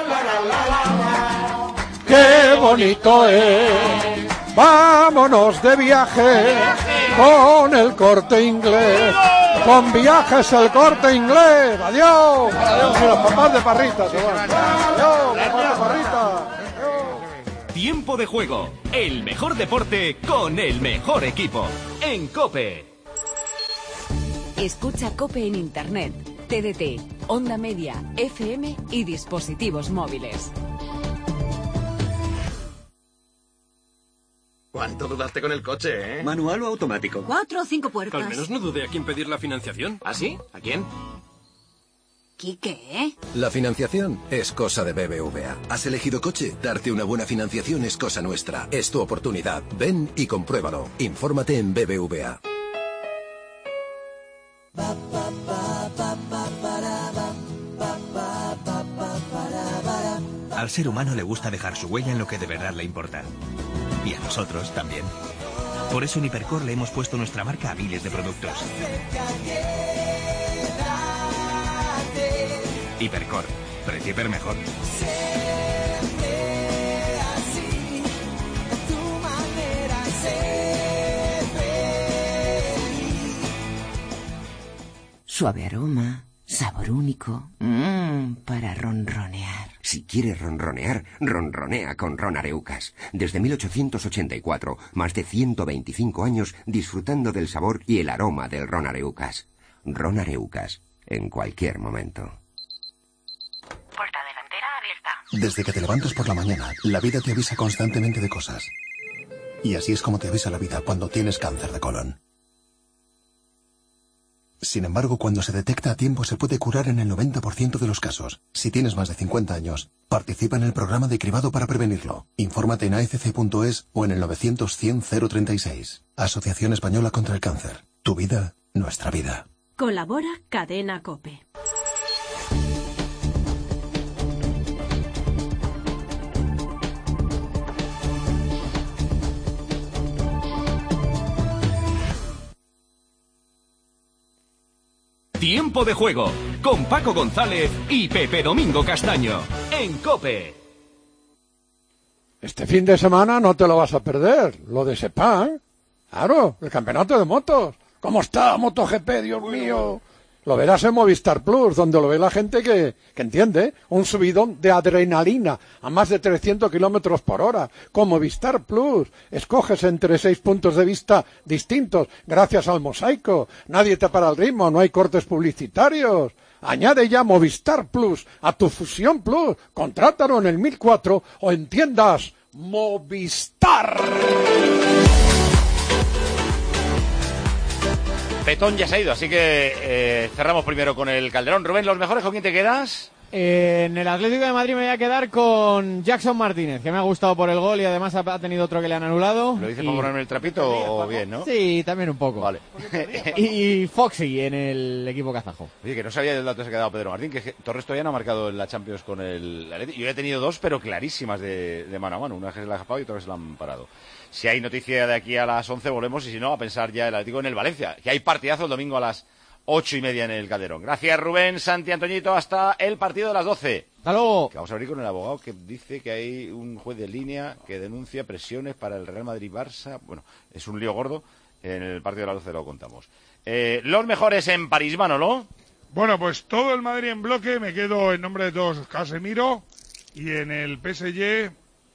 ¡Qué bonito es! Vámonos de viaje con el Corte Inglés. Con Viajes al Corte Inglés. Adiós. Adiós. Y los papás de Parrita se van. Adiós, papás de Parrita. Tiempo de juego, el mejor deporte con el mejor equipo, en COPE. Escucha COPE en Internet, TDT, Onda Media, FM y dispositivos móviles. ¿Cuánto dudaste con el coche, ¿Manual o automático? 4 o 5 puertas. Al menos no dudé a quién pedir la financiación. ¿Ah, sí? ¿A quién? ¿Qué? La financiación es cosa de BBVA. ¿Has elegido coche? Darte una buena financiación es cosa nuestra. Es tu oportunidad. Ven y compruébalo. Infórmate en BBVA. Al ser humano le gusta dejar su huella en lo que de verdad le importa. Y a nosotros también. Por eso en Hipercor le hemos puesto nuestra marca a miles de productos. Hipercor, precio hiper mejor. Suave aroma, sabor único, para ronronear. Si quieres ronronear, ronronea con Ron Areucas. Desde 1884, más de 125 años disfrutando del sabor y el aroma del Ron Areucas. Ron Areucas, en cualquier momento. Puerta delantera abierta. Desde que te levantas por la mañana, la vida te avisa constantemente de cosas. Y así es como te avisa la vida cuando tienes cáncer de colon. Sin embargo, cuando se detecta a tiempo se puede curar en el 90% de los casos. Si tienes más de 50 años, participa en el programa de cribado para prevenirlo. Infórmate en afc.es o en el 900-100-036. Asociación Española contra el Cáncer. Tu vida, nuestra vida. Colabora Cadena COPE. Tiempo de juego con Paco González y Pepe Domingo Castaño en COPE. Este fin de semana no te lo vas a perder, lo de Sepang. Claro, el campeonato de motos. ¿Cómo está MotoGP, Dios mío? Lo verás en Movistar Plus, donde lo ve la gente que entiende. Un subidón de adrenalina a más de 300 kilómetros por hora. Con Movistar Plus escoges entre 6 puntos de vista distintos gracias al mosaico. Nadie te para el ritmo, no hay cortes publicitarios. Añade ya Movistar Plus a tu Fusión Plus. Contrátalo en el 1004 o en tiendas Movistar. Petón ya se ha ido, así que cerramos primero con el Calderón. Rubén, ¿los mejores con quién te quedas? En el Atlético de Madrid me voy a quedar con Jackson Martínez, que me ha gustado por el gol y además ha tenido otro que le han anulado. ¿Lo dices para ponerme el trapito o bien, no? Sí, también un poco. Vale. Y Foxy en el equipo kazajo. Oye, que no sabía del dato ese que ha dado Pedro Martín, que Torres todavía no ha marcado en la Champions con el Atlético. Yo he tenido dos, pero clarísimas de mano a mano. Una que se la ha escapado y otra que se la han parado. Si hay noticia de aquí a las 11 volvemos y si no, a pensar ya el Atlético en el Valencia, que hay partidazo el domingo a las 8:30 en el Calderón. Gracias, Rubén, Santi, Antoñito. Hasta el partido de las 12. ¡Hasta luego! Que vamos a abrir con el abogado que dice que hay un juez de línea que denuncia presiones para el Real Madrid-Barça. Bueno, es un lío gordo. En el partido de las 12 lo contamos. Los mejores en París, Manolo. Bueno, pues todo el Madrid en bloque. Me quedo en nombre de todos Casemiro. Y en el PSG,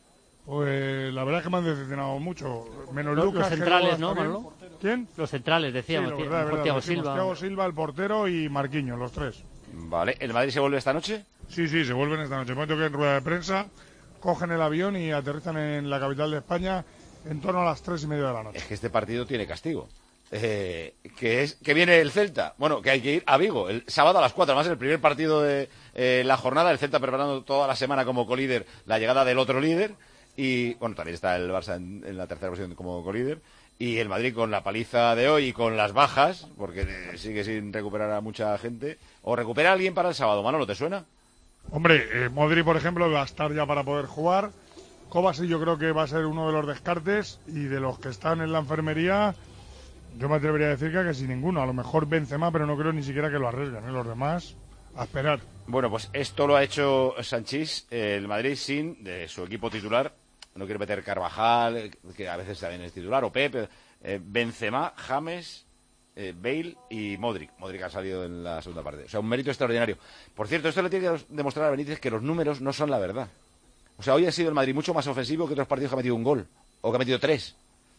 pues la verdad es que me han decepcionado mucho. Menos Lucas. Los centrales, ¿no, Manolo? ¿Quién? Los centrales, decíamos. Sí, Thiago Silva. Thiago Silva, el portero, y Marquinhos, los tres. Vale, ¿el Madrid se vuelve esta noche? Sí, se vuelven esta noche. Momento que en rueda de prensa cogen el avión y aterrizan en la capital de España en torno a las 3:30 de la noche. Es que este partido tiene castigo. Que viene el Celta. Bueno, que hay que ir a Vigo el sábado a las 4. Además, el primer partido de la jornada. El Celta preparando toda la semana como colíder la llegada del otro líder. Y, bueno, también está el Barça en la tercera posición como colíder. Y el Madrid con la paliza de hoy y con las bajas, porque sigue sin recuperar a mucha gente. ¿O recupera a alguien para el sábado? Manolo, ¿te suena? Hombre, Modric, por ejemplo, va a estar ya para poder jugar. Kovacic yo creo que va a ser uno de los descartes. Y de los que están en la enfermería, yo me atrevería a decir que casi ninguno. A lo mejor Benzema, pero no creo ni siquiera que lo arriesguen. Los demás, a esperar. Bueno, pues esto lo ha hecho Sanchís, el Madrid, sin de su equipo titular. No quiere meter Carvajal, que a veces también es titular, o Pep, Benzema, James, Bale y Modric. Modric ha salido en la segunda parte. O sea, un mérito extraordinario. Por cierto, esto le tiene que demostrar a Benítez que los números no son la verdad. O sea, hoy ha sido el Madrid mucho más ofensivo que otros partidos que ha metido un gol, o que ha metido 3.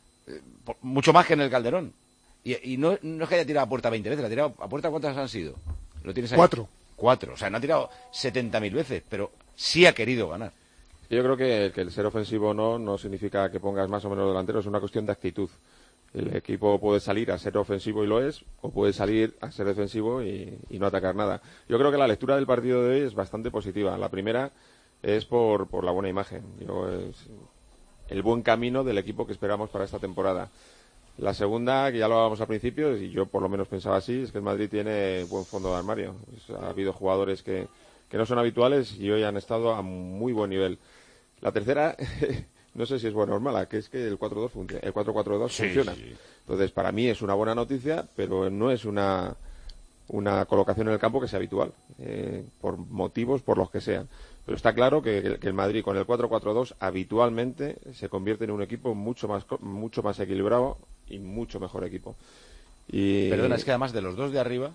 Mucho más que en el Calderón. Y no es que haya tirado a puerta 20 veces, la ha tirado a puerta, ¿cuántas han sido? ¿Lo tienes ahí? 4. O sea, no ha tirado 70.000 veces, pero sí ha querido ganar. Yo creo que el ser ofensivo no significa que pongas más o menos delantero, es una cuestión de actitud. El equipo puede salir a ser ofensivo y lo es, o puede salir a ser defensivo y no atacar nada. Yo creo que la lectura del partido de hoy es bastante positiva. La primera es por la buena imagen. Es el buen camino del equipo que esperamos para esta temporada. La segunda, que ya lo hablábamos al principio, y yo por lo menos pensaba así, es que el Madrid tiene buen fondo de armario. Ha habido jugadores que no son habituales y hoy han estado a muy buen nivel. La tercera, no sé si es buena o mala, que es que el 4-4-2 funciona. Sí. Entonces, para mí es una buena noticia, pero no es una colocación en el campo que sea habitual, por motivos, por los que sean. Pero está claro que el Madrid con el 4-4-2 habitualmente se convierte en un equipo mucho más equilibrado y mucho mejor equipo. Y... Perdona, es que además de los dos de arriba,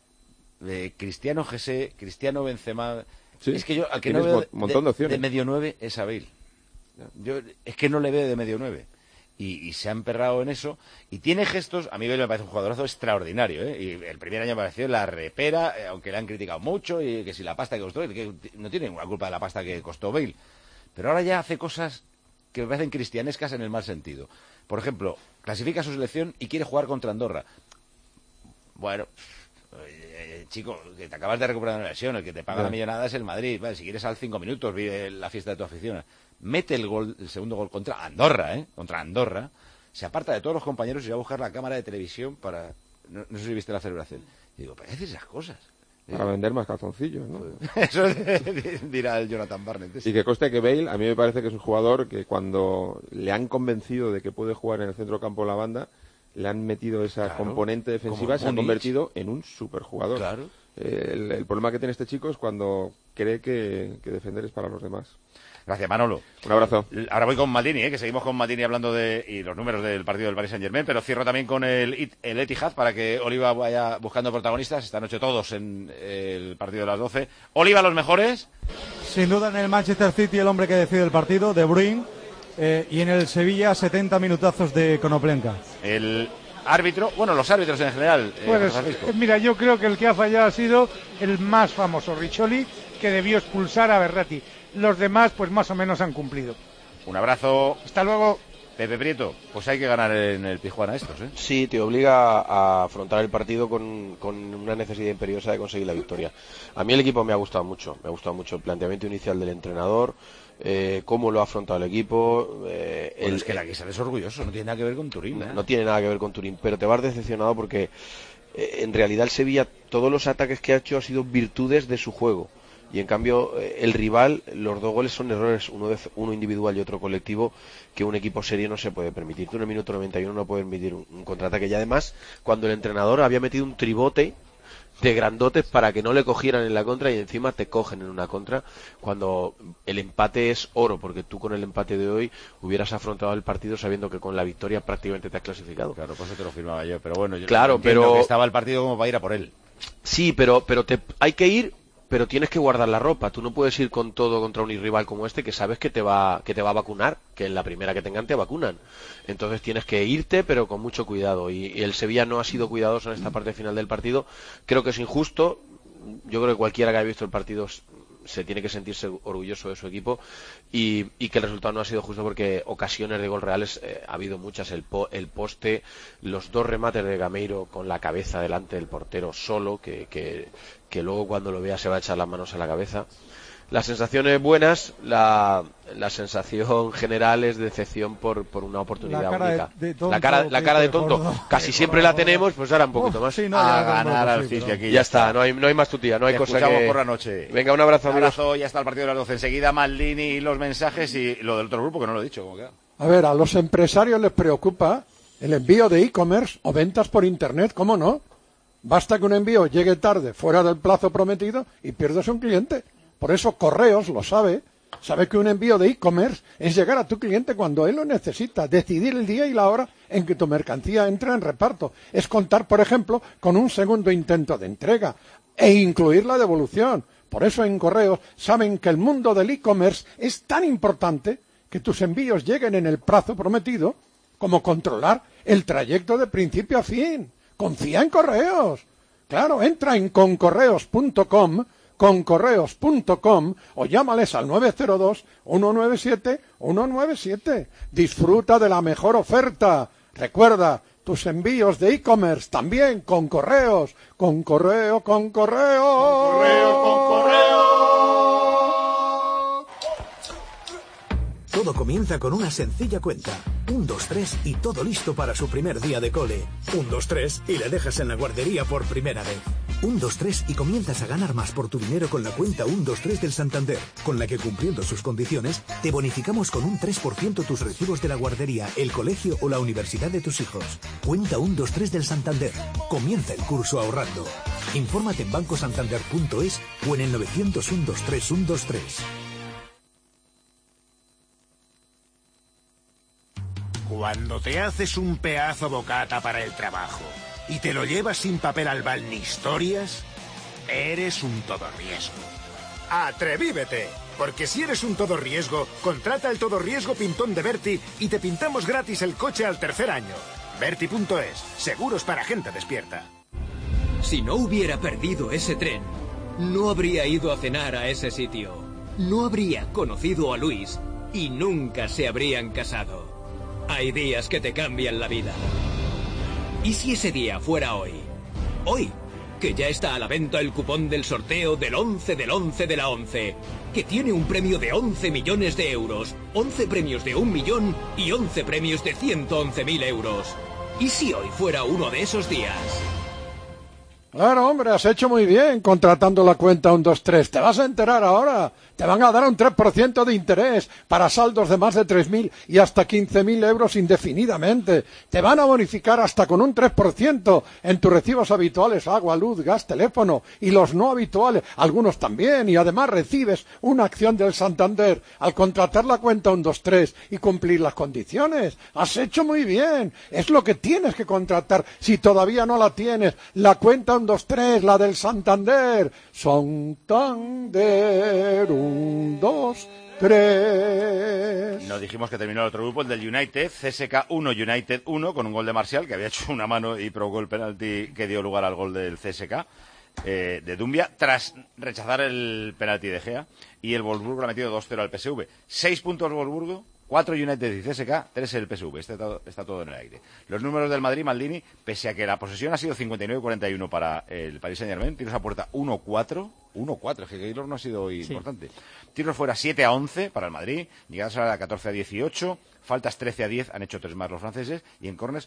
de Cristiano Gesé, Cristiano Benzema... Sí, es que yo al que no veo montón de opciones. De medio 9 es a Bale. Yo es que no le veo de medio 9. y se ha emperrado en eso, y tiene gestos. A mí Bale me parece un jugadorazo extraordinario, ¿eh? Y el primer año me pareció la repera, aunque le han criticado mucho, y que si la pasta que costó, que no tiene ninguna culpa de la pasta que costó Bale, pero ahora ya hace cosas que me parecen cristianescas en el mal sentido. Por ejemplo, clasifica a su selección y quiere jugar contra Andorra. Bueno, chico, que te acabas de recuperar una lesión, el que te paga la millonada es el Madrid. Vale, si quieres al 5 minutos, vive la fiesta de tu afición. Mete el segundo gol contra Andorra, contra Andorra. Se aparta de todos los compañeros y va a buscar la cámara de televisión para... No sé si viste la celebración. Y digo, ¿para qué haces esas cosas? Para vender más calzoncillos, ¿no? Eso dirá el Jonathan Barnett. Y que conste que Bale, a mí me parece que es un jugador que cuando le han convencido de que puede jugar en el centro campo de la banda, le han metido esa componente defensiva, se ha convertido en un superjugador. Claro. El problema que tiene este chico es cuando cree que defender es para los demás. Gracias, Manolo. Un abrazo. Ahora voy con Maldini, que seguimos con Maldini hablando y los números del partido del Paris Saint-Germain, pero cierro también con el Etihad para que Oliva vaya buscando protagonistas. Esta noche todos en el partido de las 12. Oliva, ¿los mejores? Sin duda en el Manchester City el hombre que decide el partido, De Bruyne, y en el Sevilla 70 minutazos de Konoplenka. El árbitro, bueno, los árbitros en general. Pues, mira, yo creo que el que ha fallado ha sido el más famoso, Riccioli, que debió expulsar a Berratti. Los demás, pues más o menos han cumplido. Un abrazo. Hasta luego. Pepe Prieto, pues hay que ganar en el Pizjuán a estos, ¿eh? Sí, te obliga a afrontar el partido con una necesidad imperiosa de conseguir la victoria. A mí el equipo me ha gustado mucho el planteamiento inicial del entrenador, cómo lo ha afrontado el equipo. Es que la Guisa es orgulloso, no tiene nada que ver con Turín. No tiene nada que ver con Turín, pero te vas decepcionado porque en realidad el Sevilla, todos los ataques que ha hecho han sido virtudes de su juego. Y en cambio el rival, los dos goles son errores, uno individual y otro colectivo, que un equipo serio no se puede permitir. Tú en el minuto 91 no puedes permitir un contraataque. Y además, cuando el entrenador había metido un tribote de grandotes para que no le cogieran en la contra, y encima te cogen en una contra, cuando el empate es oro, porque tú con el empate de hoy hubieras afrontado el partido sabiendo que con la victoria prácticamente te has clasificado. Claro, por eso te lo firmaba yo, pero bueno, yo pero que estaba el partido como para ir a por él. Sí, pero hay que ir, pero tienes que guardar la ropa. Tú no puedes ir con todo contra un rival como este que sabes que te va a vacunar, que en la primera que tengan te vacunan. Entonces tienes que irte, pero con mucho cuidado. Y el Sevilla no ha sido cuidadoso en esta parte final del partido. Creo que es injusto. Yo creo que cualquiera que haya visto el partido se tiene que sentirse orgulloso de su equipo, y que el resultado no ha sido justo, porque ocasiones de gol reales ha habido muchas. El poste, los dos remates de Gameiro con la cabeza delante del portero solo, que luego cuando lo vea se va a echar las manos a la cabeza. Las sensaciones buenas, la sensación general es decepción por una oportunidad única. La cara de tonto. Casi siempre la tenemos, pues ahora un poquito más. Sí, no, a ganar al City aquí. Ya está, no hay más tutía, no hay cosa que... por la noche. Venga, un abrazo, amigos. Ya está el partido de las 12. Enseguida Maldini y los mensajes, y lo del otro grupo que no lo he dicho. ¿Cómo queda? A ver, a los empresarios les preocupa el envío de e-commerce o ventas por internet, ¿cómo no? Basta que un envío llegue tarde, fuera del plazo prometido, y pierdes un cliente. Por eso Correos lo sabe que un envío de e-commerce es llegar a tu cliente cuando él lo necesita, decidir el día y la hora en que tu mercancía entra en reparto. Es contar, por ejemplo, con un segundo intento de entrega e incluir la devolución. Por eso en Correos saben que el mundo del e-commerce es tan importante que tus envíos lleguen en el plazo prometido como controlar el trayecto de principio a fin. Confía en Correos. Claro, entra en concorreos.com o llámales al 902-197-197. Disfruta de la mejor oferta. Recuerda, tus envíos de e-commerce también con Correos. Con Correo. Todo comienza con una sencilla cuenta. 1, 2, 3 y todo listo para su primer día de cole. 1, 2, 3 y le dejas en la guardería por primera vez. 1, 2, 3 y comienzas a ganar más por tu dinero con la cuenta 1, 2, 3 del Santander, con la que, cumpliendo sus condiciones, te bonificamos con un 3% tus recibos de la guardería, el colegio o la universidad de tus hijos. Cuenta 1, 2, 3 del Santander. Comienza el curso ahorrando. Infórmate en bancosantander.es o en el 900 123 123. Cuando te haces un pedazo bocata para el trabajo y te lo llevas sin papel albal ni historias, eres un todorriesgo. ¡Atrevívete! Porque si eres un todo riesgo, contrata el todo riesgo Pintón de Berti y te pintamos gratis el coche al tercer año. Berti.es, seguros para gente despierta. Si no hubiera perdido ese tren, no habría ido a cenar a ese sitio. No habría conocido a Luis y nunca se habrían casado. Hay días que te cambian la vida. ¿Y si ese día fuera hoy? Hoy, que ya está a la venta el cupón del sorteo del 11 del 11 de la 11, que tiene un premio de 11 millones de euros, 11 premios de 1 millón y 11 premios de 111.000 euros. ¿Y si hoy fuera uno de esos días? Claro, hombre, has hecho muy bien contratando la cuenta 123. Te vas a enterar ahora. Te van a dar un 3% de interés para saldos de más de 3.000 y hasta 15.000 euros indefinidamente. Te van a bonificar hasta con un 3% en tus recibos habituales, agua, luz, gas, teléfono y los no habituales, algunos también. Y además recibes una acción del Santander al contratar la cuenta 123 y cumplir las condiciones. Has hecho muy bien. Es lo que tienes que contratar si todavía no la tienes. La cuenta 123, la del Santander. Santander, 1, 2, 3. Nos dijimos que terminó el otro grupo, el del United, CSK 1, United 1, con un gol de Martial, que había hecho una mano y provocó el penalti que dio lugar al gol del CSK, de Dumbia, tras rechazar el penalti de Gea, y el Wolfsburgo le ha metido 2-0 al PSV. 6 puntos Wolfsburgo, 4 United y CSK, 3 el PSV. Está todo en el aire. Los números del Madrid, Maldini, pese a que la posesión ha sido 59-41 para el Paris Saint-Germain, tiros a puerta 1-4, es que Keylor no ha sido hoy importante. Tiros fuera 7-11 para el Madrid, llegadas a 14-18, faltas 13-10, han hecho 3 más los franceses, y en córners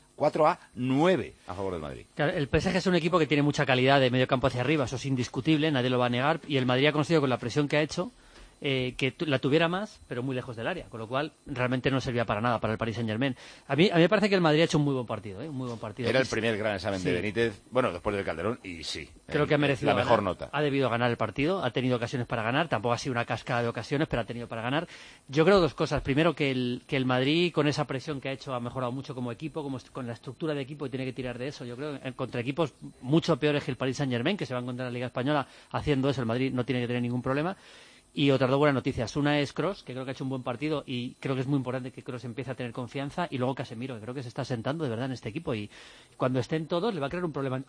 4-9 a favor del Madrid. Claro, el PSG es un equipo que tiene mucha calidad de medio campo hacia arriba, eso es indiscutible, nadie lo va a negar, y el Madrid ha conseguido con la presión que ha hecho que la tuviera más, pero muy lejos del área, con lo cual realmente no servía para nada para el Paris Saint-Germain. A mí me parece que el Madrid ha hecho un muy buen partido, muy buen partido. Era el primer gran examen de Benítez, bueno, después del Calderón, y sí. Creo que ha merecido la mejor nota. Ha debido ganar el partido, ha tenido ocasiones para ganar, tampoco ha sido una cascada de ocasiones, pero ha tenido para ganar. Yo creo dos cosas. Primero, que el Madrid, con esa presión que ha hecho, ha mejorado mucho como equipo, con la estructura de equipo, y tiene que tirar de eso. Yo creo que contra equipos mucho peores que el Paris Saint-Germain, que se va a encontrar en la Liga Española haciendo eso, el Madrid no tiene que tener ningún problema. Y otras dos buenas noticias. Una es Kroos, que creo que ha hecho un buen partido y creo que es muy importante que Kroos empiece a tener confianza. Y luego Casemiro, que creo que se está sentando de verdad en este equipo. Y cuando estén todos le va a crear un problema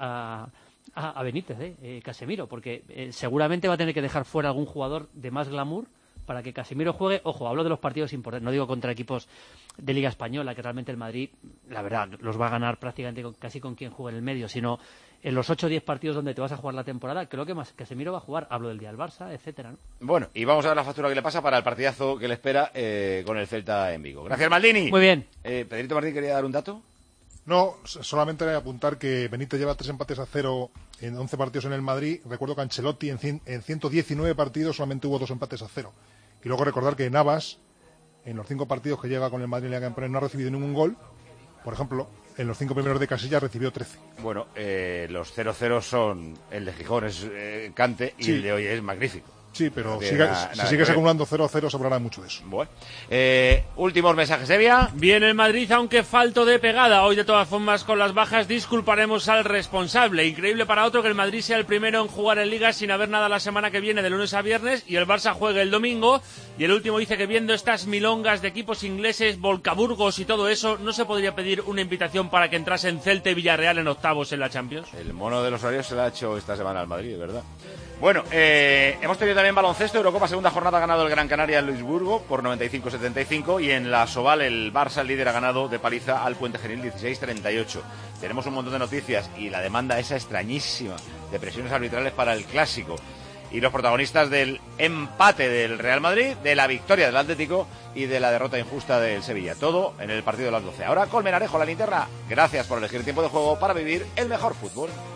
a Benítez, Casemiro, porque seguramente va a tener que dejar fuera algún jugador de más glamour para que Casemiro juegue. Ojo, hablo de los partidos importantes, no digo contra equipos de Liga Española, que realmente el Madrid, la verdad, los va a ganar prácticamente casi con quien juegue en el medio, sino en los 8 o 10 partidos donde te vas a jugar la temporada, creo que más Casemiro va a jugar. Hablo del día del Barça, etcétera, ¿no? Bueno, y vamos a ver la factura que le pasa para el partidazo que le espera con el Celta en Vigo. Gracias, Maldini. Muy bien. Pedrito Martín, ¿quería dar un dato? No, solamente apuntar que Benítez lleva 3 empates a 0 en 11 partidos en el Madrid. Recuerdo que Ancelotti en 119 partidos solamente hubo 2 empates a 0. Y luego recordar que Navas, en los 5 partidos que llega con el Madrid en la Liga Campeones, no ha recibido ningún gol. Por ejemplo, en los 5 primeros de Casillas recibió 13. Bueno, los 0-0 son el de Gijón, es Cante, y el de hoy es magnífico. Sí, pero si sigues acumulando 0-0 se hablará mucho de eso. Bueno. Últimos mensajes, Evia. Bien el Madrid, aunque falto de pegada. Hoy, de todas formas, con las bajas, disculparemos al responsable. Increíble para otro que el Madrid sea el primero en jugar en Liga sin haber nada la semana que viene, de lunes a viernes, y el Barça juegue el domingo. Y el último dice que viendo estas milongas de equipos ingleses, Volcaburgos y todo eso, ¿no se podría pedir una invitación para que entrasen Celta y Villarreal en octavos en la Champions? El mono de los horarios se lo ha hecho esta semana al Madrid, ¿verdad? Bueno, hemos tenido también baloncesto, Eurocopa, segunda jornada, ha ganado el Gran Canaria en Luisburgo por 95-75, y en la Soval el Barça, el líder, ha ganado de paliza al Puente Genil 16-38. Tenemos un montón de noticias y la demanda esa extrañísima de presiones arbitrales para el Clásico. Y los protagonistas del empate del Real Madrid, de la victoria del Atlético y de la derrota injusta del Sevilla. Todo en el partido de las 12. Ahora Colmenarejo, la linterna. Gracias por elegir tiempo de juego para vivir el mejor fútbol.